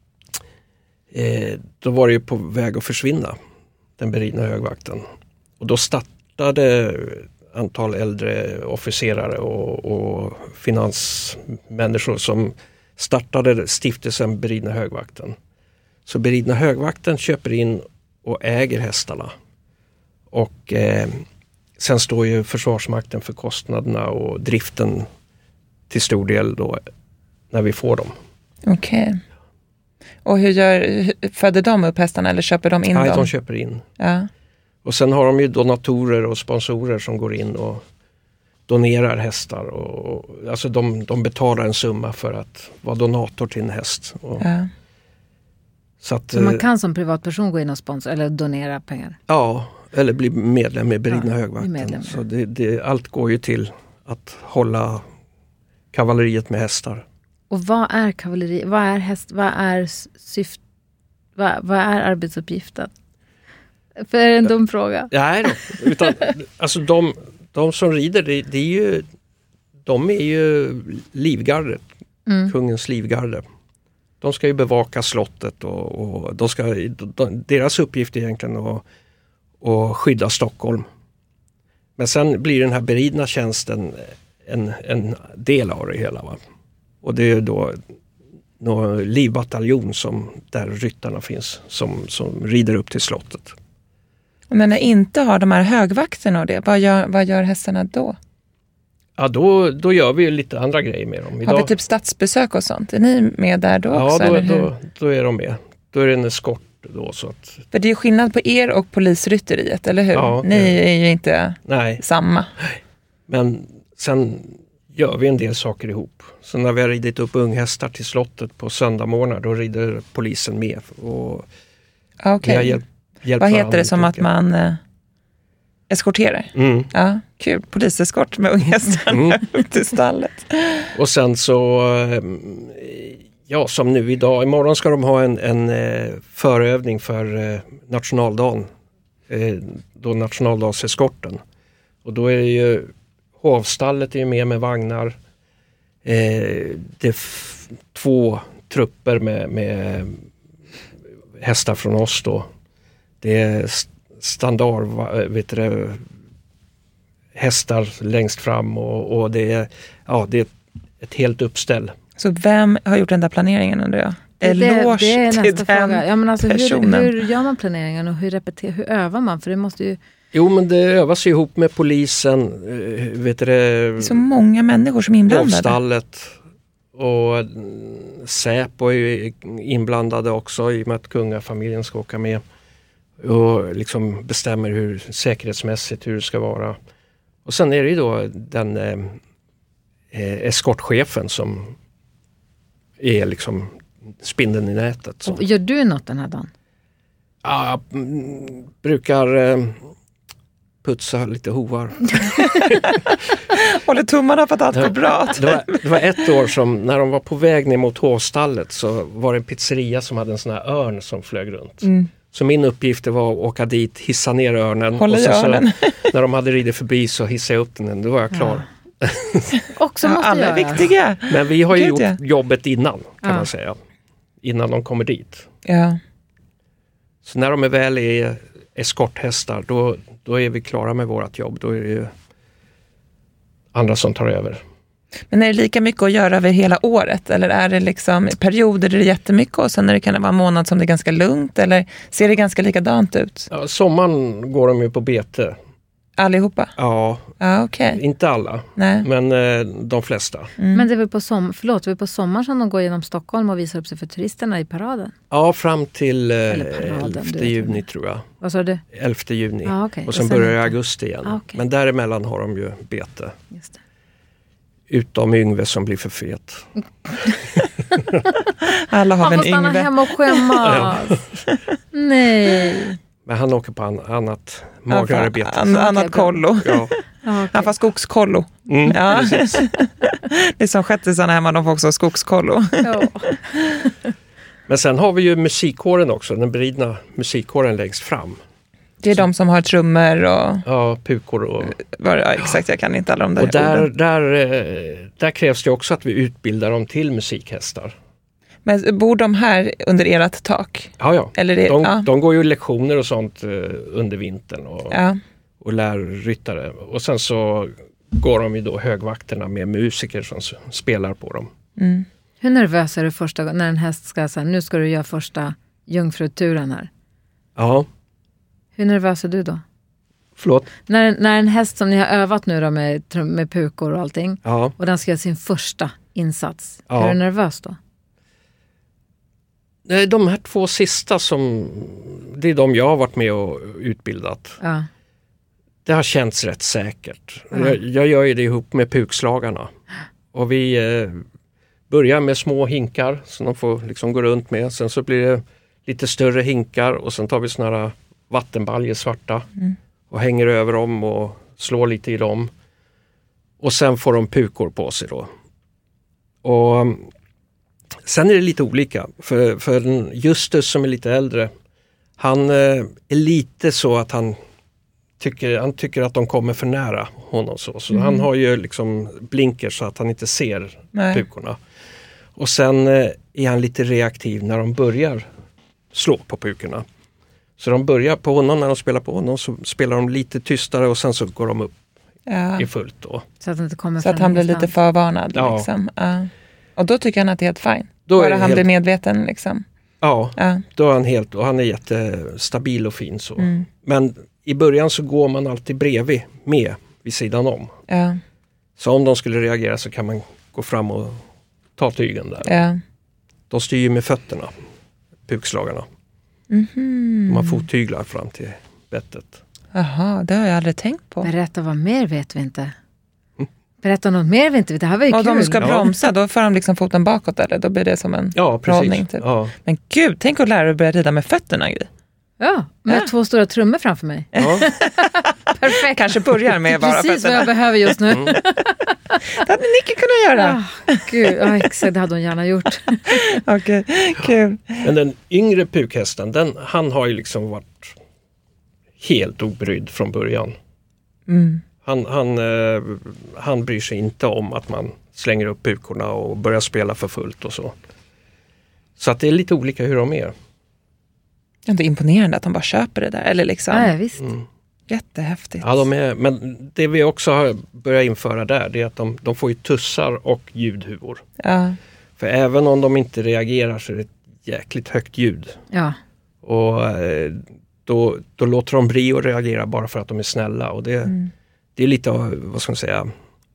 eh, då var det ju på väg att försvinna, den Beridna högvakten. Och då startade antal äldre officerare och, och finansmänniskor som startade stiftelsen Beridna högvakten. Så Beridna högvakten köper in och äger hästarna. Och eh, sen står ju Försvarsmakten för kostnaderna och driften till stor del då när vi får dem. Okej. Okay. Och hur gör, föder de upp hästarna eller köper de in Nej, dem? de köper in. Ja. Och sen har de ju donatorer och sponsorer som går in och donerar hästar. Och, och, alltså de, de betalar en summa för att vara donator till en häst. Och, ja. Så, att, så man kan som privatperson gå in och sponsra eller donera pengar? Ja, eller bli medlem med Beridna ja, högvakten. Medlem, ja. Så det, det, allt går ju till att hålla kavalleriet med hästar. Och vad är kavalleri? Vad är häst? Vad är syft? Vad, vad är arbetsuppgiften? För är det en dum fråga? Nej då, utan alltså de, de som rider, det, det är ju, de är ju livgardet, mm. kungens livgarde. De ska ju bevaka slottet och, och de ska, de, deras uppgift är egentligen att, att skydda Stockholm. Men sen blir den här beridna tjänsten en, en del av det hela. Va? Och det är då någon livbataljon som, där ryttarna finns som, som rider upp till slottet. Men när inte har de här högvakterna och det, vad gör, vad gör hästarna då? Ja, då, då gör vi ju lite andra grejer med dem. Idag, har vi typ statsbesök och sånt? Är ni med där då också? Ja, då, eller hur? då, då är de med. Då är det en eskort då. Så att, för det är ju skillnad på er och polisrytteriet, eller hur? Ja, ni det, är ju inte nej. samma. Men sen gör vi en del saker ihop. Så när vi har ridit upp unghästar till slottet på söndagmorgnar, då rider polisen med. Och okay. vi har hjälpt, hjälpt vad heter det som att man eh, eskorterar? Mm. Ja, kul. Poliseskort med unghästar mm. till stallet. Och sen så, ja som nu idag, imorgon ska de ha en, en eh, förövning för eh, nationaldagen. Eh, då nationaldagseskorten. Och då är det ju hovstallet är med med vagnar. Eh, det är f- två trupper med, med hästar från oss då. Det är standard, vet du, hästar längst fram och, och det är, ja, det är ett helt uppställ. Så vem har gjort den där planeringen undrar jag? Eloge det, det är till nästa den fråga. Ja, men alltså, personen. Hur, hur gör man planeringen och hur, repeter, hur övar man? För det måste ju... Jo, men det övas ihop med polisen, vet du det, det är så många människor som är inblandade. Hovstallet och Säpo är inblandade också i och med att kungafamiljen ska åka med och liksom bestämmer hur säkerhetsmässigt hur det ska vara. Och sen är det ju då den eh, eskortchefen som är liksom spindeln i nätet. Så. Gör du något den här dagen? Ja, m- brukar eh, putsa lite hovar. Håller tummarna för att allt går bra. Det var, det var ett år som när de var på väg ner mot hovstallet så var det en pizzeria som hade en sån här örn som flög runt. Mm. Så min uppgift var att åka dit, hissa ner örnen. Hålla och så, så, när de hade ridit förbi så hissade jag upp den. Då var jag klar. Ja. Också måste ja, alla göra. är viktiga. Men vi har ju Gud, gjort ja. jobbet innan kan ja. man säga. Innan de kommer dit. Ja. Så när de är väl är eskorthästar då, då är vi klara med vårt jobb. Då är det ju andra som tar över. Men är det lika mycket att göra över hela året? Eller är det liksom perioder där det är jättemycket och sen när det kan vara en månad som det är ganska lugnt? Eller ser det ganska likadant ut? Ja, sommaren går de ju på bete. Allihopa? Ja, ja okay. Inte alla. Nej. Men eh, de flesta. Mm. Men det är väl på, som, förlåt, det är på sommaren som de går genom Stockholm och visar upp sig för turisterna i paraden? Ja, fram till eh, paraden, elfte juni tror jag. Vad sa du? elfte juni. Ah, okay. Och sen, och sen börjar det augusti igen. Ah, okay. Men däremellan har de ju bete. Just det. Utom Yngve som blir för fet. Alla har han en får stanna Yngve. hemma och skämmas. Nej. Men han åker på an- annat magrare bete. An- annat kollo. Ja. Ah, okay. Han får skogskollo. Mm, ja. Det är som shettisarna hemma, de får också skogskollo. Ja. Men sen har vi ju musikkåren också, den beridna musikkåren längst fram. Det är så. De som har trummor och... Ja, pukor och... Ja, exakt, jag kan inte alla de där Och där, orden. där, där krävs det också att vi utbildar dem till musikhästar. Men bor de här under ert tak? Ja, ja. Eller det, de, ja. de går ju lektioner och sånt under vintern och, ja. och lär ryttare. Och sen så går de ju då högvakterna med musiker som spelar på dem. Mm. Hur nervös är du första gången när en häst ska säga nu ska du göra första jungfruturen här? Ja. Hur nervös är du då? Förlåt? När, när en häst som ni har övat nu då med, med pukor och allting ja. och den ska göra sin första insats. Ja. Är du nervös då? De här två sista som det är de jag har varit med och utbildat. Ja. Det har känts rätt säkert. Ja. Jag, jag gör ju det ihop med pukslagarna. Och vi eh, börjar med små hinkar som de får liksom gå runt med. Sen så blir det lite större hinkar och sen tar vi såna här vattenbaljer svarta mm. och hänger över dem och slår lite i dem. Och sen får de pukor på sig då. Och sen är det lite olika. För, för Justus som är lite äldre, han eh, är lite så att han tycker, han tycker att de kommer för nära honom. Så, så mm. han har ju liksom blinker så att han inte ser Nej. pukorna. Och sen eh, är han lite reaktiv när de börjar slå på pukorna. Så de börjar på honom, när de spelar på honom så spelar de lite tystare och sen så går de upp ja. är fullt då. Så att, det inte kommer så att han blir lite förvarnad. Ja. Liksom. Ja. Och då tycker han att det är helt fine. Då Bara han helt... blir medveten. Liksom. Ja, ja, då är han helt, och han är jättestabil och fin så. Mm. Men i början så går man alltid bredvid, med vid sidan om. Ja. Så om de skulle reagera så kan man gå fram och ta tygen där. Ja. De styr ju med fötterna, pukslagarna. Mm-hmm. De har fottyglar fram till bettet. Jaha, det har jag aldrig tänkt på. Berätta vad mer vet vi inte. Berätta något mer vi inte vet. Det här var ju och kul. de ska bromsa, då får de liksom foten bakåt eller? Då blir det som en ja, precis. rollning typ. Ja. Men gud, tänk att lära dig att börja rida med fötterna, Gry. Ja, med Ja. två stora trummor framför mig. Ja. Perfekt. Kanske börjar med bara Precis vad fötterna. jag behöver just nu. Mm. Det hade Nicky kunnat göra. Ah, gud, ja, exakt, det hade hon gärna gjort. Okej, kul. Men den yngre pukhästen, den, han har ju liksom varit helt obrydd från början. Mm. Han, han, eh, han bryr sig inte om att man slänger upp pukorna och börjar spela för fullt och så. Så att det är lite olika hur de är. Det är inte imponerande att de bara köper det där. Eller liksom. Ja, visst. Mm. Jättehäftigt. Ja, de är, men det vi också har börjat införa där, det är att de, de får ju tussar och ljudhuvor. Ja. För även om de inte reagerar så är det ett jäkligt högt ljud. Ja. Och eh, då, då låter de bli att reagera bara för att de är snälla. Och det, Mm. det är lite av, vad ska man säga,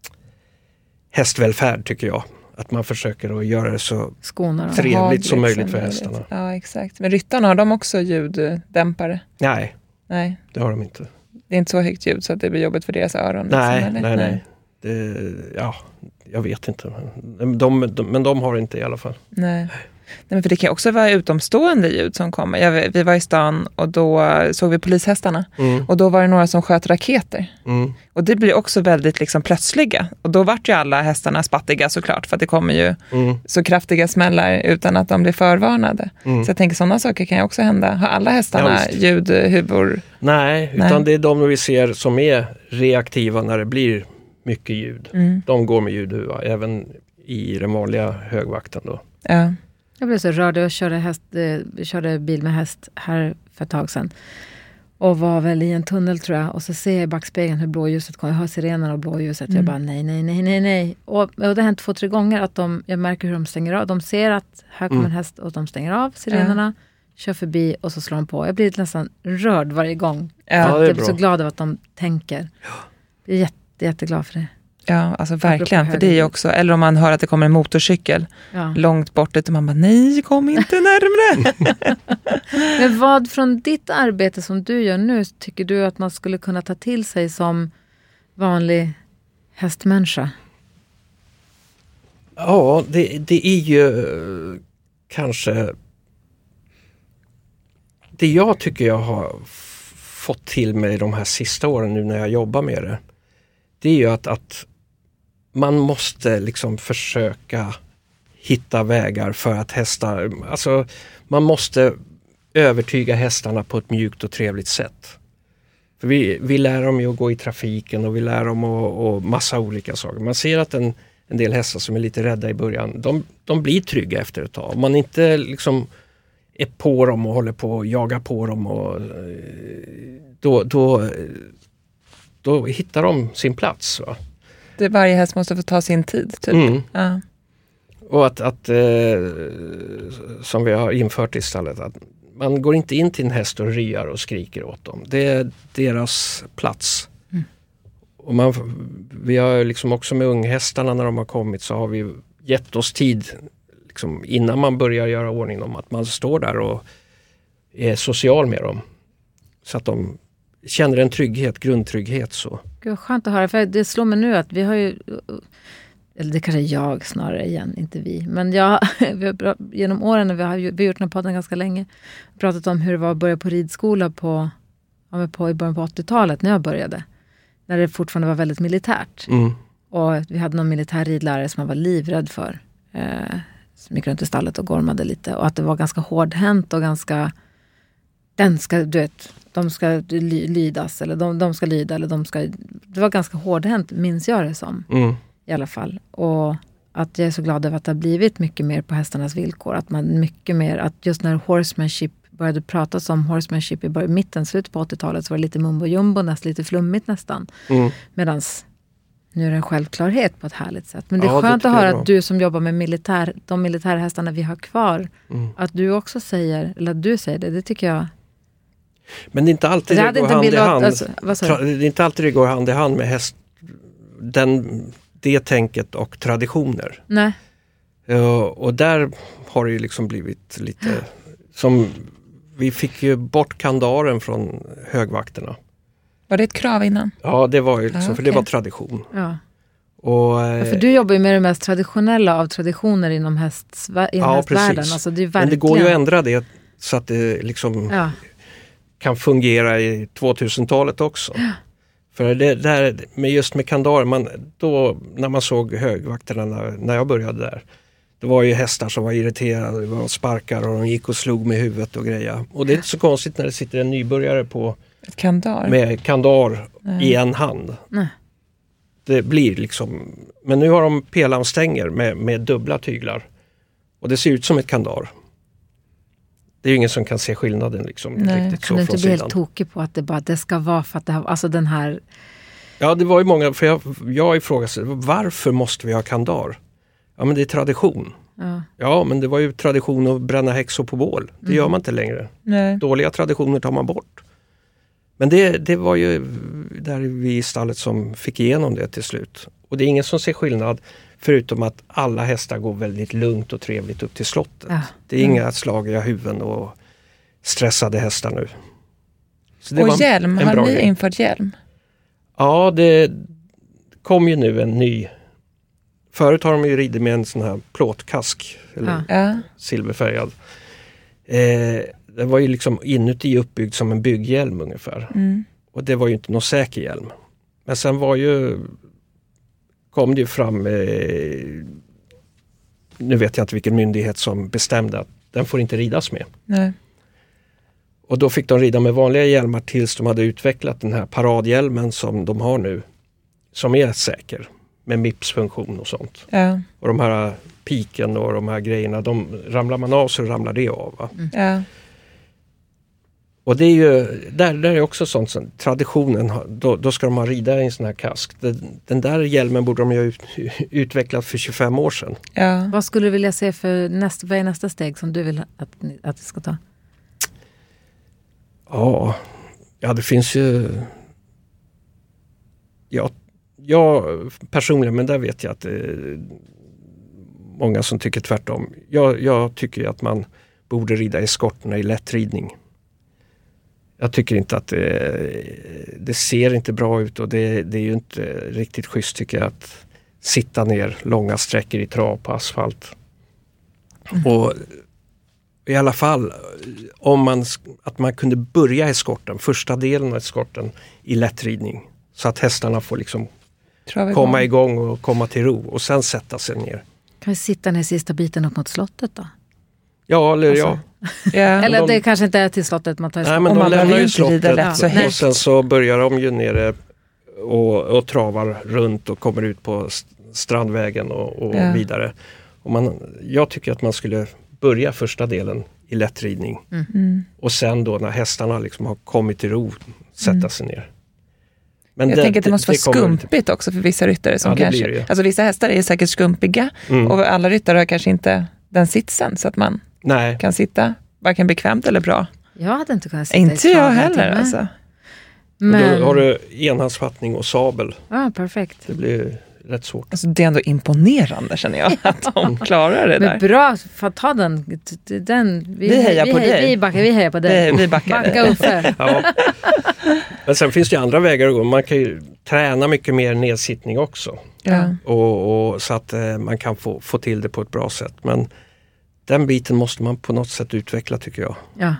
hästvälfärd tycker jag. Att man försöker att göra det så Skonar dem. trevligt Behagligt som möjligt som för möjligt. hästarna. Ja, exakt. Men ryttarna, har de också ljuddämpare? Nej, Nej, det har de inte. det är inte så högt ljud så att det blir jobbigt för deras öron. Nej, liksom, nej, nej. Det, ja, jag vet inte. De, de, de, men de har inte i alla fall. Nej. Nej, men för det kan också vara utomstående ljud som kommer. Jag, vi var i stan och då såg vi polishästarna. Mm. Och då var det några som sköt raketer. Mm. Och det blir också väldigt liksom plötsliga. Och då vart ju alla hästarna spattiga såklart. För att det kommer ju Mm. så kraftiga smällar utan att de blir förvarnade. Mm. Så jag tänker sådana saker kan ju också hända. Har alla hästarna Ja, ljudhuvor? Nej, utan Nej. det är de vi ser som är reaktiva när det blir mycket ljud. Mm. De går med ljudhuva, även i den vanliga högvakten då. Ja. Jag blev så rörd. Jag körde, häst, eh, körde bil med häst här för ett tag sedan. Och var väl i en tunnel tror jag. Och så ser jag i backspegeln hur blåljuset kommer. Jag hör sirenerna och blåljuset. Mm. Jag bara nej, nej, nej, nej, nej. Och, och det har hänt två, tre gånger att de, jag märker hur de stänger av. De ser att här kommer Mm. en häst och de stänger av sirenerna. Kör förbi och så slår de på. Jag blir nästan rörd varje gång. Ja, Ja, För att det är jag blir så bra. glad över att de tänker. Jag är jätte, jätteglad för det. Ja, alltså verkligen. Apropå För det är ju höger. också, eller om man hör att det kommer en motorcykel Ja. långt bort och man bara, nej, kom inte närmare. Men vad från ditt arbete som du gör nu tycker du att man skulle kunna ta till sig som vanlig hästmänniska? Ja, det, det är ju eh, kanske det jag tycker jag har f- fått till mig de här sista åren nu när jag jobbar med det. Det är ju att, att man måste liksom försöka hitta vägar för att hästar, alltså man måste övertyga hästarna på ett mjukt och trevligt sätt. För vi, vi lär dem ju att gå i trafiken och vi lär dem att, och massa olika saker. Man ser att en, en del hästar som är lite rädda i början, de, de blir trygga efter ett tag. Om man inte liksom är på dem och håller på att jaga på dem och eh, då, då, då hittar de sin plats. Va? Det, varje häst måste få ta sin tid, typ. Mm. Ja. Och att, att eh, som vi har infört i stallet, att man går inte in till en häst och ryar och skriker åt dem. Det är deras plats. Mm. Och man, vi har liksom också med unghästarna när de har kommit så har vi gett oss tid liksom, innan man börjar göra ordning dem. Att man står där och är social med dem. Så att de känner en trygghet, grundtrygghet så. Gud, skönt att höra, för det slår mig nu att vi har ju, eller det kanske är jag snarare igen, inte vi. Men jag, vi har, genom åren när vi har, vi har gjort den här podden ganska länge, pratat om hur det var att börja på ridskola på, ja, på, i början på åttiotalet när jag började. När det fortfarande var väldigt militärt. Mm. Och vi hade någon militär ridlärare som man var livrädd för. Eh, som gick runt i stallet och gormade lite. Och att det var ganska hårdhänt och ganska, den ska, du vet, de ska ly, lydas. Eller de, de ska lyda. Eller de ska, det var ganska hårdhänt, minns jag det som. Mm. I alla fall. Och att jag är så glad över att det har blivit mycket mer på hästarnas villkor. Att man mycket mer, att just när horsemanship började pratas om horsemanship i början, mitten, slutet på åttiotalet, så var det lite mumbo jumbo, nästan lite flummigt nästan. Mm. Medans nu är det en självklarhet på ett härligt sätt. Men det är ja, skönt det att höra att du som jobbar med militär, de militärhästarna vi har kvar, mm. att du också säger, eller att du säger det, det tycker jag. Men det är inte alltid det, det går hand i hand. Alltså, Tra- det är inte alltid det går hand i hand med häst, den, det tänket och traditioner. Nej. Uh, och där har det ju liksom blivit lite som, vi fick ju bort kandaren från högvakterna. Var det ett krav innan? Ja, det var ju liksom, ah, okay. för det var tradition. Ja. Och, ja, för du jobbar ju med det mest traditionella av traditioner inom, hästs, inom ja, hästvärlden. Alltså, det är verkligen... Men det går ju att ändra det så att det liksom ja. kan fungera i tvåtusentalet också. Ja. För det där, med just med kandar, man, då när man såg högvakterna när, när jag började där, det var ju hästar som var irriterade, det var sparkar och de gick och slog med huvudet och grejer. Och det är inte så konstigt när det sitter en nybörjare på ett kandar. Med kandar Nej. i en hand. Nej. Det blir liksom, men nu har de pelanstänger med, med dubbla tyglar. Och det ser ut som ett kandar. Det är ju ingen som kan se skillnaden liksom. Nej, riktigt kan så du inte från bli sidan. helt tokig på att det bara det ska vara för att det har, alltså den här... Ja, det var ju många, för jag, jag ifrågasatte, varför måste vi ha kandar? Ja, men det är tradition. Ja. ja, men det var ju tradition att bränna häxor på bål. Det mm. gör man inte längre. Nej. Dåliga traditioner tar man bort. Men det, det var ju där vi i stallet som fick igenom det till slut. Och det är ingen som ser skillnad förutom att alla hästar går väldigt lugnt och trevligt upp till slottet. Ja. Det är mm. inga slagiga huvuden och stressade hästar nu. Så det och var hjälm, en, en har ni grej. infört hjälm? Ja, det kom ju nu en ny. Förut har de ju ridit med en sån här plåtkask. Eller ja. silverfärgad. Eh, det var ju liksom inuti uppbyggd som en bygghjälm ungefär. Mm. Och det var ju inte någon säker hjälm. Men sen var ju kom det ju fram eh, nu vet jag inte vilken myndighet som bestämde att den får inte ridas med. Nej. Och då fick de rida med vanliga hjälmar tills de hade utvecklat den här paradhjälmen som de har nu. Som är säker. Med M I P S-funktion och sånt. Ja. Och de här piken och de här grejerna, de ramlar man av så ramlar det av. Va? Mm. Ja. Och det är ju, där, där är också sånt som traditionen, då, då ska de ha rida i en sån här kask. Den, den där hjälmen borde de ju ha ut, utvecklat för tjugofem år sedan. Ja. Vad skulle du vilja se för nästa, vad är nästa steg som du vill att, att vi ska ta? Ja, ja det finns ju... Ja, jag personligen, men där vet jag att det är många som tycker tvärtom. Jag, jag tycker att man borde rida eskorterna i lättridning. Jag tycker inte att det, det ser inte bra ut och det, det är ju inte riktigt schysst tycker jag att sitta ner långa sträckor i trav på asfalt. Mm. Och i alla fall om man, att man kunde börja eskorten, första delen av eskorten i lättridning så att hästarna får liksom komma igång och komma till ro och sen sätta sig ner. Kan vi sitta ner sista biten upp mot slottet då? Ja, eller alltså. ja. Yeah. Eller de, det kanske inte är till slottet man tar i nej, men de lämnar ju slottet ja. och sen så börjar de ju nere och, och travar runt och kommer ut på Strandvägen och, och yeah. vidare. Och man, jag tycker att man skulle börja första delen i lättridning. Mm. Och sen då när hästarna liksom har kommit till ro sätta mm. sig ner. Men jag det, tänker att det måste det, vara det skumpigt inte. Också för vissa ryttare som ja, kanske... Alltså vissa hästar är säkert skumpiga mm. och alla ryttare har kanske inte den sitsen så att man Nej. kan sitta varken bekvämt eller bra. Jag hade inte kunnat sitta inte i jag heller alltså. Men... Då har du enhandsfattning och sabel. Ja, perfekt. Det blir rätt svårt. Alltså det är ändå imponerande känner jag att de klarar det där. Men bra, för att ta den. den vi, vi hejar vi, på vi, dig. Vi, backar, vi hejar på dig. Vi, vi backar Backa Uffe. Ja. Men sen finns det andra vägar att gå. Man kan ju träna mycket mer nedsittning också. Ja. Och, och, så att eh, man kan få, få till det på ett bra sätt. Men den biten måste man på något sätt utveckla tycker jag. Ja.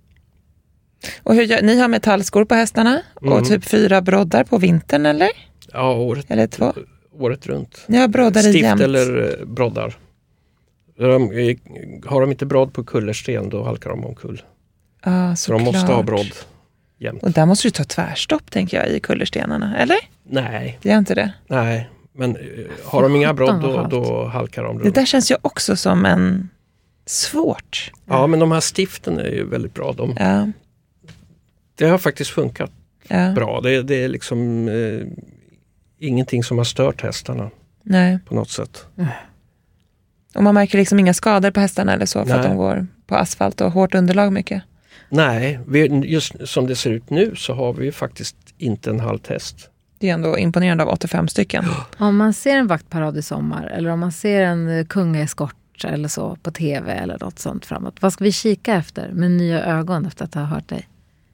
Och hur gör, ni har metallskor på hästarna mm. och typ fyra broddar på vintern eller? Ja, året, eller två. året runt. Ni har broddar Stift i jämt. eller eh, broddar. De, har de inte brodd på kullersten då halkar de omkull. Ah, så så de måste ha brodd jämt. Och där måste du ta tvärstopp tänker jag i kullerstenarna, eller? Nej. Det är inte det? Nej, Men eh, har de inga brodd då, halt. då halkar de runt. Det där känns ju också som en svårt. Ja, men de här stiften är ju väldigt bra. De, Ja. Det har faktiskt funkat Ja. bra. Det, det är liksom eh, ingenting som har stört hästarna Nej. på något sätt. Och man märker liksom inga skador på hästarna eller så för Nej. att de går på asfalt och hårt underlag mycket. Nej, vi, just som det ser ut nu så har vi ju faktiskt inte en halt häst. Det är ändå imponerande av åttiofem stycken. Om man ser en vaktparad i sommar eller om man ser en kungaeskort eller så på tv eller något sånt framåt. Vad ska vi kika efter med nya ögon efter att ha hört dig?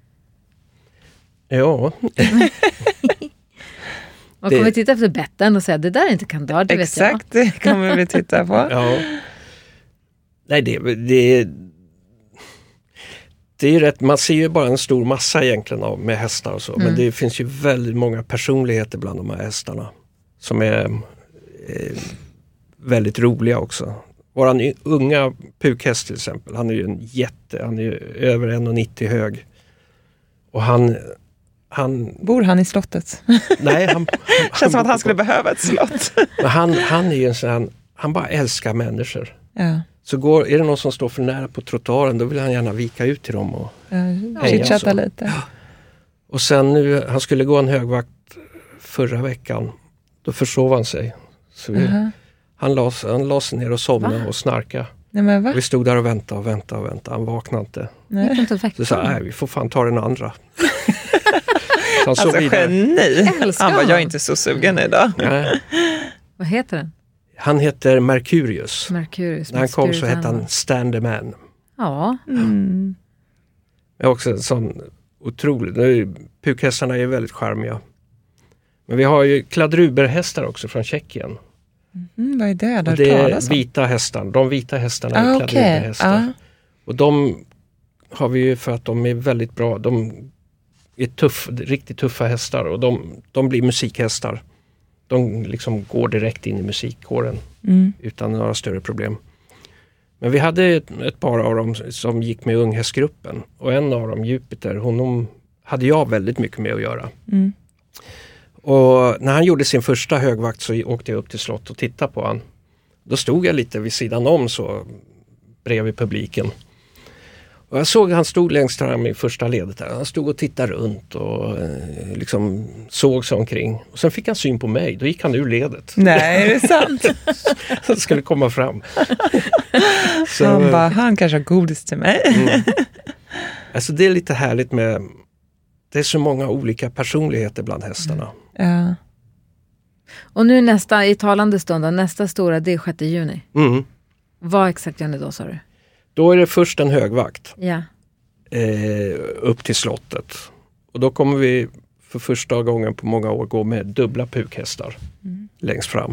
Ja, Man Det- kommer titta efter betten och säga det där är inte kandar, det Exakt, vet det kommer vi titta på. ja. Nej, det, det, det är ju rätt, man ser ju bara en stor massa egentligen av, med hästar och så. Mm. Men det finns ju väldigt många personligheter bland de här hästarna. Som är eh, väldigt roliga också. Våran y- unga pukhäst till exempel, han är ju en jätte, han är ju över en komma nittio hög. Och han, han Bor han i slottet? nej han, Känns som att han skulle behöva ett slott. men han, han är ju en sån här, han bara älskar människor. Ja. Så går, är det någon som står för nära på trottoaren, då vill han gärna vika ut till dem. Och, Ja, chitchatta så. lite. och sen nu, han skulle gå en högvakt förra veckan. Då försov han sig. Så vi, Uh-huh. han, la, han la sig ner och somnade Va? och snarkade. Nej men va? Vi stod där och väntade och väntade och väntade. Han vaknade inte. jag. Nej. Gick inte att väcka Så sa honom. nej, vi får fan ta den andra. Så han sov Alltså vidare. geni. Älskar Han bara, honom. jag är inte så sugen idag. Nej, Vad heter den? han heter Mercurius. Mercurius. När han kom så hette han Mercurius. Stand the Man. Ja, Mm. Det är också en sån otrolig. Nu är- Pukhästarna är ju väldigt charmiga. Men vi har ju kladruberhästar också från Tjeckien. Mm, vad är det? Och Där det är talas om. vita hästar. De vita hästarna är Ah, okej. kladruberhästar. Ah. Och de har vi ju för att de är väldigt bra. De är tuff, riktigt tuffa hästar och de, de blir musikhästar. De liksom går direkt in i musikkåren Mm. utan några större problem. Men vi hade ett, ett par av dem som gick med unghästgruppen. Och en av dem, Jupiter, honom hade jag väldigt mycket med att göra. Mm. Och när han gjorde sin första högvakt så åkte jag upp till slott och tittade på han. Då stod jag lite vid sidan om så bredvid publiken. Och jag såg han stod längst fram i första ledet där. Han stod och tittade runt och eh, liksom såg sig omkring. Och sen fick han syn på mig. Då gick han ur ledet. Nej, är det sant? Så det skulle komma fram. Så, Han bara, han kanske har godis till mig. mm. Alltså det är lite härligt med... Det är så många olika personligheter bland hästarna. Ja. och nu nästa, i talande stund, nästa stora, det är sjätte juni. Mm. Vad exakt gör ni då, sa du? Då är det först en högvakt. Ja. Eh, upp till slottet. Och då kommer vi för första gången på många år gå med dubbla pukhästar Mm. längst fram.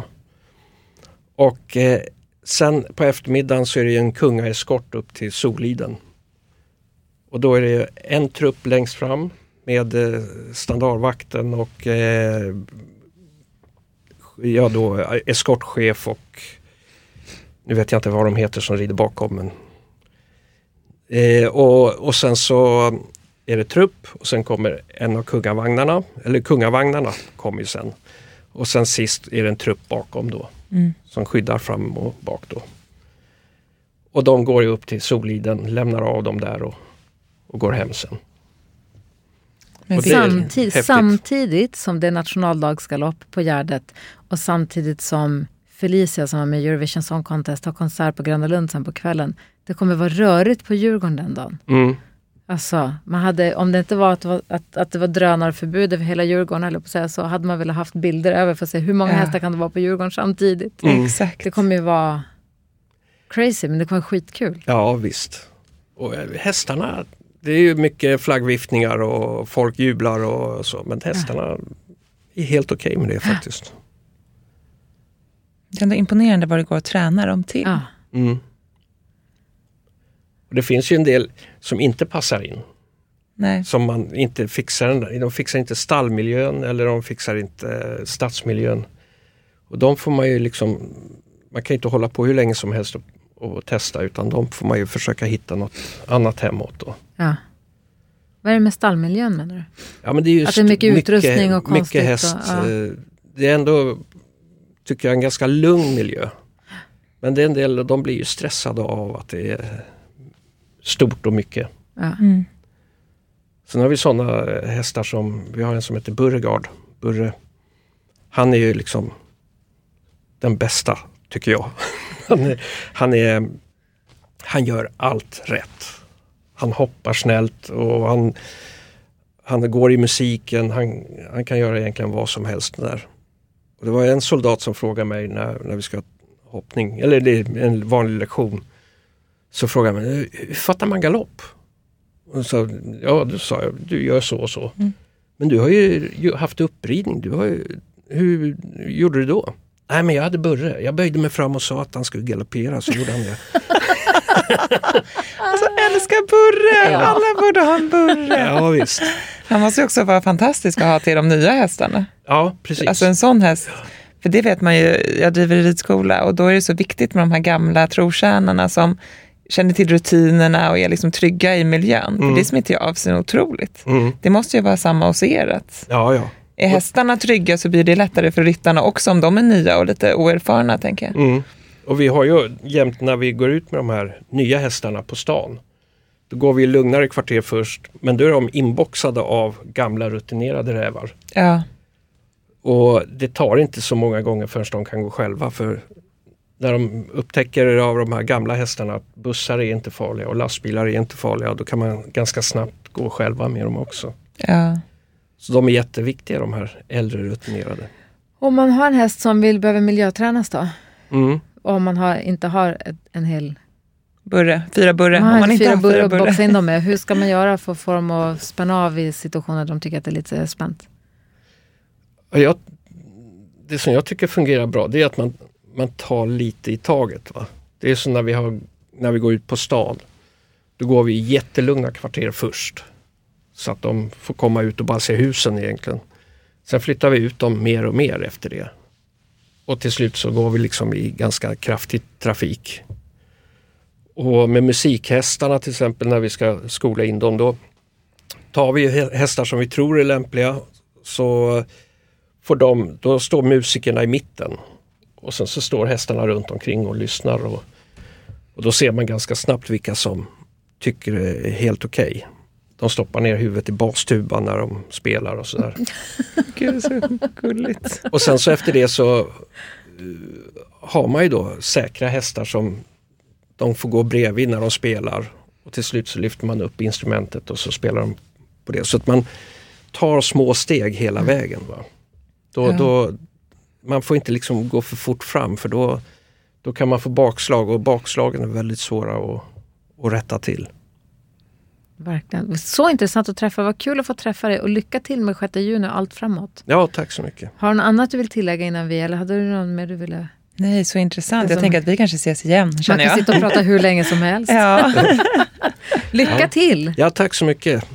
Och eh, sen på eftermiddagen så är det en kungaeskort upp till Soliden. Och då är det en trupp längst fram med eh, standardvakten och eh, ja då eskortchef och nu vet jag inte vad de heter som rider bakom men Eh, och, och sen så är det trupp och sen kommer en av kungavagnarna, eller kungavagnarna kommer ju sen. Och sen sist är det en trupp bakom då, Mm. som skyddar fram och bak då. Och de går ju upp till Soliden, lämnar av dem där och, och går hem sen. Men Och det, det är Samtid, häftigt. samtidigt som det är nationaldagsgalopp på Gärdet och samtidigt som Felicia som var med i Eurovision Song Contest har konsert på Gröna Lund sen på kvällen. Det kommer vara rörigt på Djurgården den dagen. Mm. Alltså, man hade, om det inte var att det var, att, att det var drönarförbud över hela Djurgården eller på att säga, så hade man väl haft bilder över för att se hur många Ja. hästar kan det vara på Djurgården samtidigt. Mm. Exakt. Det kommer ju vara crazy, men det kommer vara skitkul. Ja visst. Och eh, hästarna, det är ju mycket flaggviftningar och folk jublar och så, men hästarna är helt okej med det faktiskt. Det är ändå imponerande vad det går att träna dem till. Ja. Mm. Och det finns ju en del som inte passar in. Nej. Som man inte fixar. De fixar inte stallmiljön eller de fixar inte stadsmiljön. Och de får man ju liksom, man kan inte hålla på hur länge som helst och, och testa utan de får man ju försöka hitta något annat hemåt då. Ja. Vad är det med stallmiljön menar du? Ja, men det är ju Att det är mycket utrustning och konstigt mycket häst. och, ja. eh, Det är ändå tycker jag är en ganska lugn miljö. Men det är en del, de blir ju stressade av att det är stort och mycket. Ja. Mm. Sen har vi sådana hästar som, vi har en som heter Burregard. Burre, han är ju liksom den bästa, tycker jag. Han är, han är, han gör allt rätt. Han hoppar snällt och han, han går i musiken. Han, han kan göra egentligen vad som helst där. Och det var en soldat som frågade mig när, när vi ska ha hoppning, eller det är en vanlig lektion. Så frågade han mig, hur fattar man galopp? Och så, ja, då sa jag, du gör så och så. Mm. Men du har ju haft uppridning. Du har ju, hur gjorde du då? Nej, men jag hade Burre. Jag böjde mig fram och sa att han skulle galoppera, så gjorde han det. Alltså, älskar Burre! Ja. Alla borde ha en Burre. Ja, visst. Han måste ju också vara fantastisk att ha till de nya hästarna. Ja, precis. Alltså en sån häst. För det vet man ju, jag driver ridskola och då är det så viktigt med de här gamla trotjänarna som känner till rutinerna och är liksom trygga i miljön. Mm. För det smittar ju av sig otroligt. Mm. Det måste ju vara samma hos er. Att ja, ja. Är hästarna trygga så blir det lättare för ryttarna också om de är nya och lite oerfarna, tänker jag. Mm. Och vi har ju jämt när vi går ut med de här nya hästarna på stan. Då går vi i lugnare kvarter först. Men då är de inboxade av gamla rutinerade rävar. Ja. Och det tar inte så många gånger förrän de kan gå själva. För när de upptäcker av de här gamla hästarna att bussar är inte farliga och lastbilar är inte farliga, då kan man ganska snabbt gå själva med dem också. Ja. Så de är jätteviktiga, de här äldre rutinerade. Om man har en häst som vill behöva miljötränas då? Mm. Om man har, inte har ett, en hel... Burre, fyra burre. Man om man inte fyra har burre fyra och burre. boxa in dem med. Hur ska man göra för att få dem att spänna av i situationer där de tycker att det är lite spänt? Jag, det som jag tycker fungerar bra, det är att man, man tar lite i taget. Va? Det är som när vi, har, när vi går ut på stan. Då går vi i jättelugna kvarter först. Så att de får komma ut och bara se husen egentligen. Sen flyttar vi ut dem mer och mer efter det. Och till slut så går vi liksom i ganska kraftig trafik. Och med musikhästarna till exempel, när vi ska skola in dem, då tar vi hästar som vi tror är lämpliga. Så får de, då står musikerna i mitten. Och sen så står hästarna runt omkring och lyssnar. Och, och då ser man ganska snabbt vilka som tycker det är helt okej. Okay. De stoppar ner huvudet i bastuban när de spelar och sådär. Gud, så gulligt. Och sen så efter det så uh, har man ju då säkra hästar som de får gå bredvid när de spelar. Och till slut så lyfter man upp instrumentet och så spelar de på det. Så att man tar små steg hela mm. vägen. Va? Då, ja. då, man får inte liksom gå för fort fram, för då, då kan man få bakslag. Och bakslagen är väldigt svåra att, att rätta till. Verkligen. Så intressant att träffa. Vad kul att få träffa dig. Och lycka till med sjätte juni och allt framåt. Ja, tack så mycket. Har du något annat du vill tillägga innan vi, eller hade du något mer du ville... Nej, så intressant. Jag som... tänker att vi kanske ses igen. Man kan jag. sitta och prata hur länge som helst. Ja. Lycka ja. till! Ja, tack så mycket.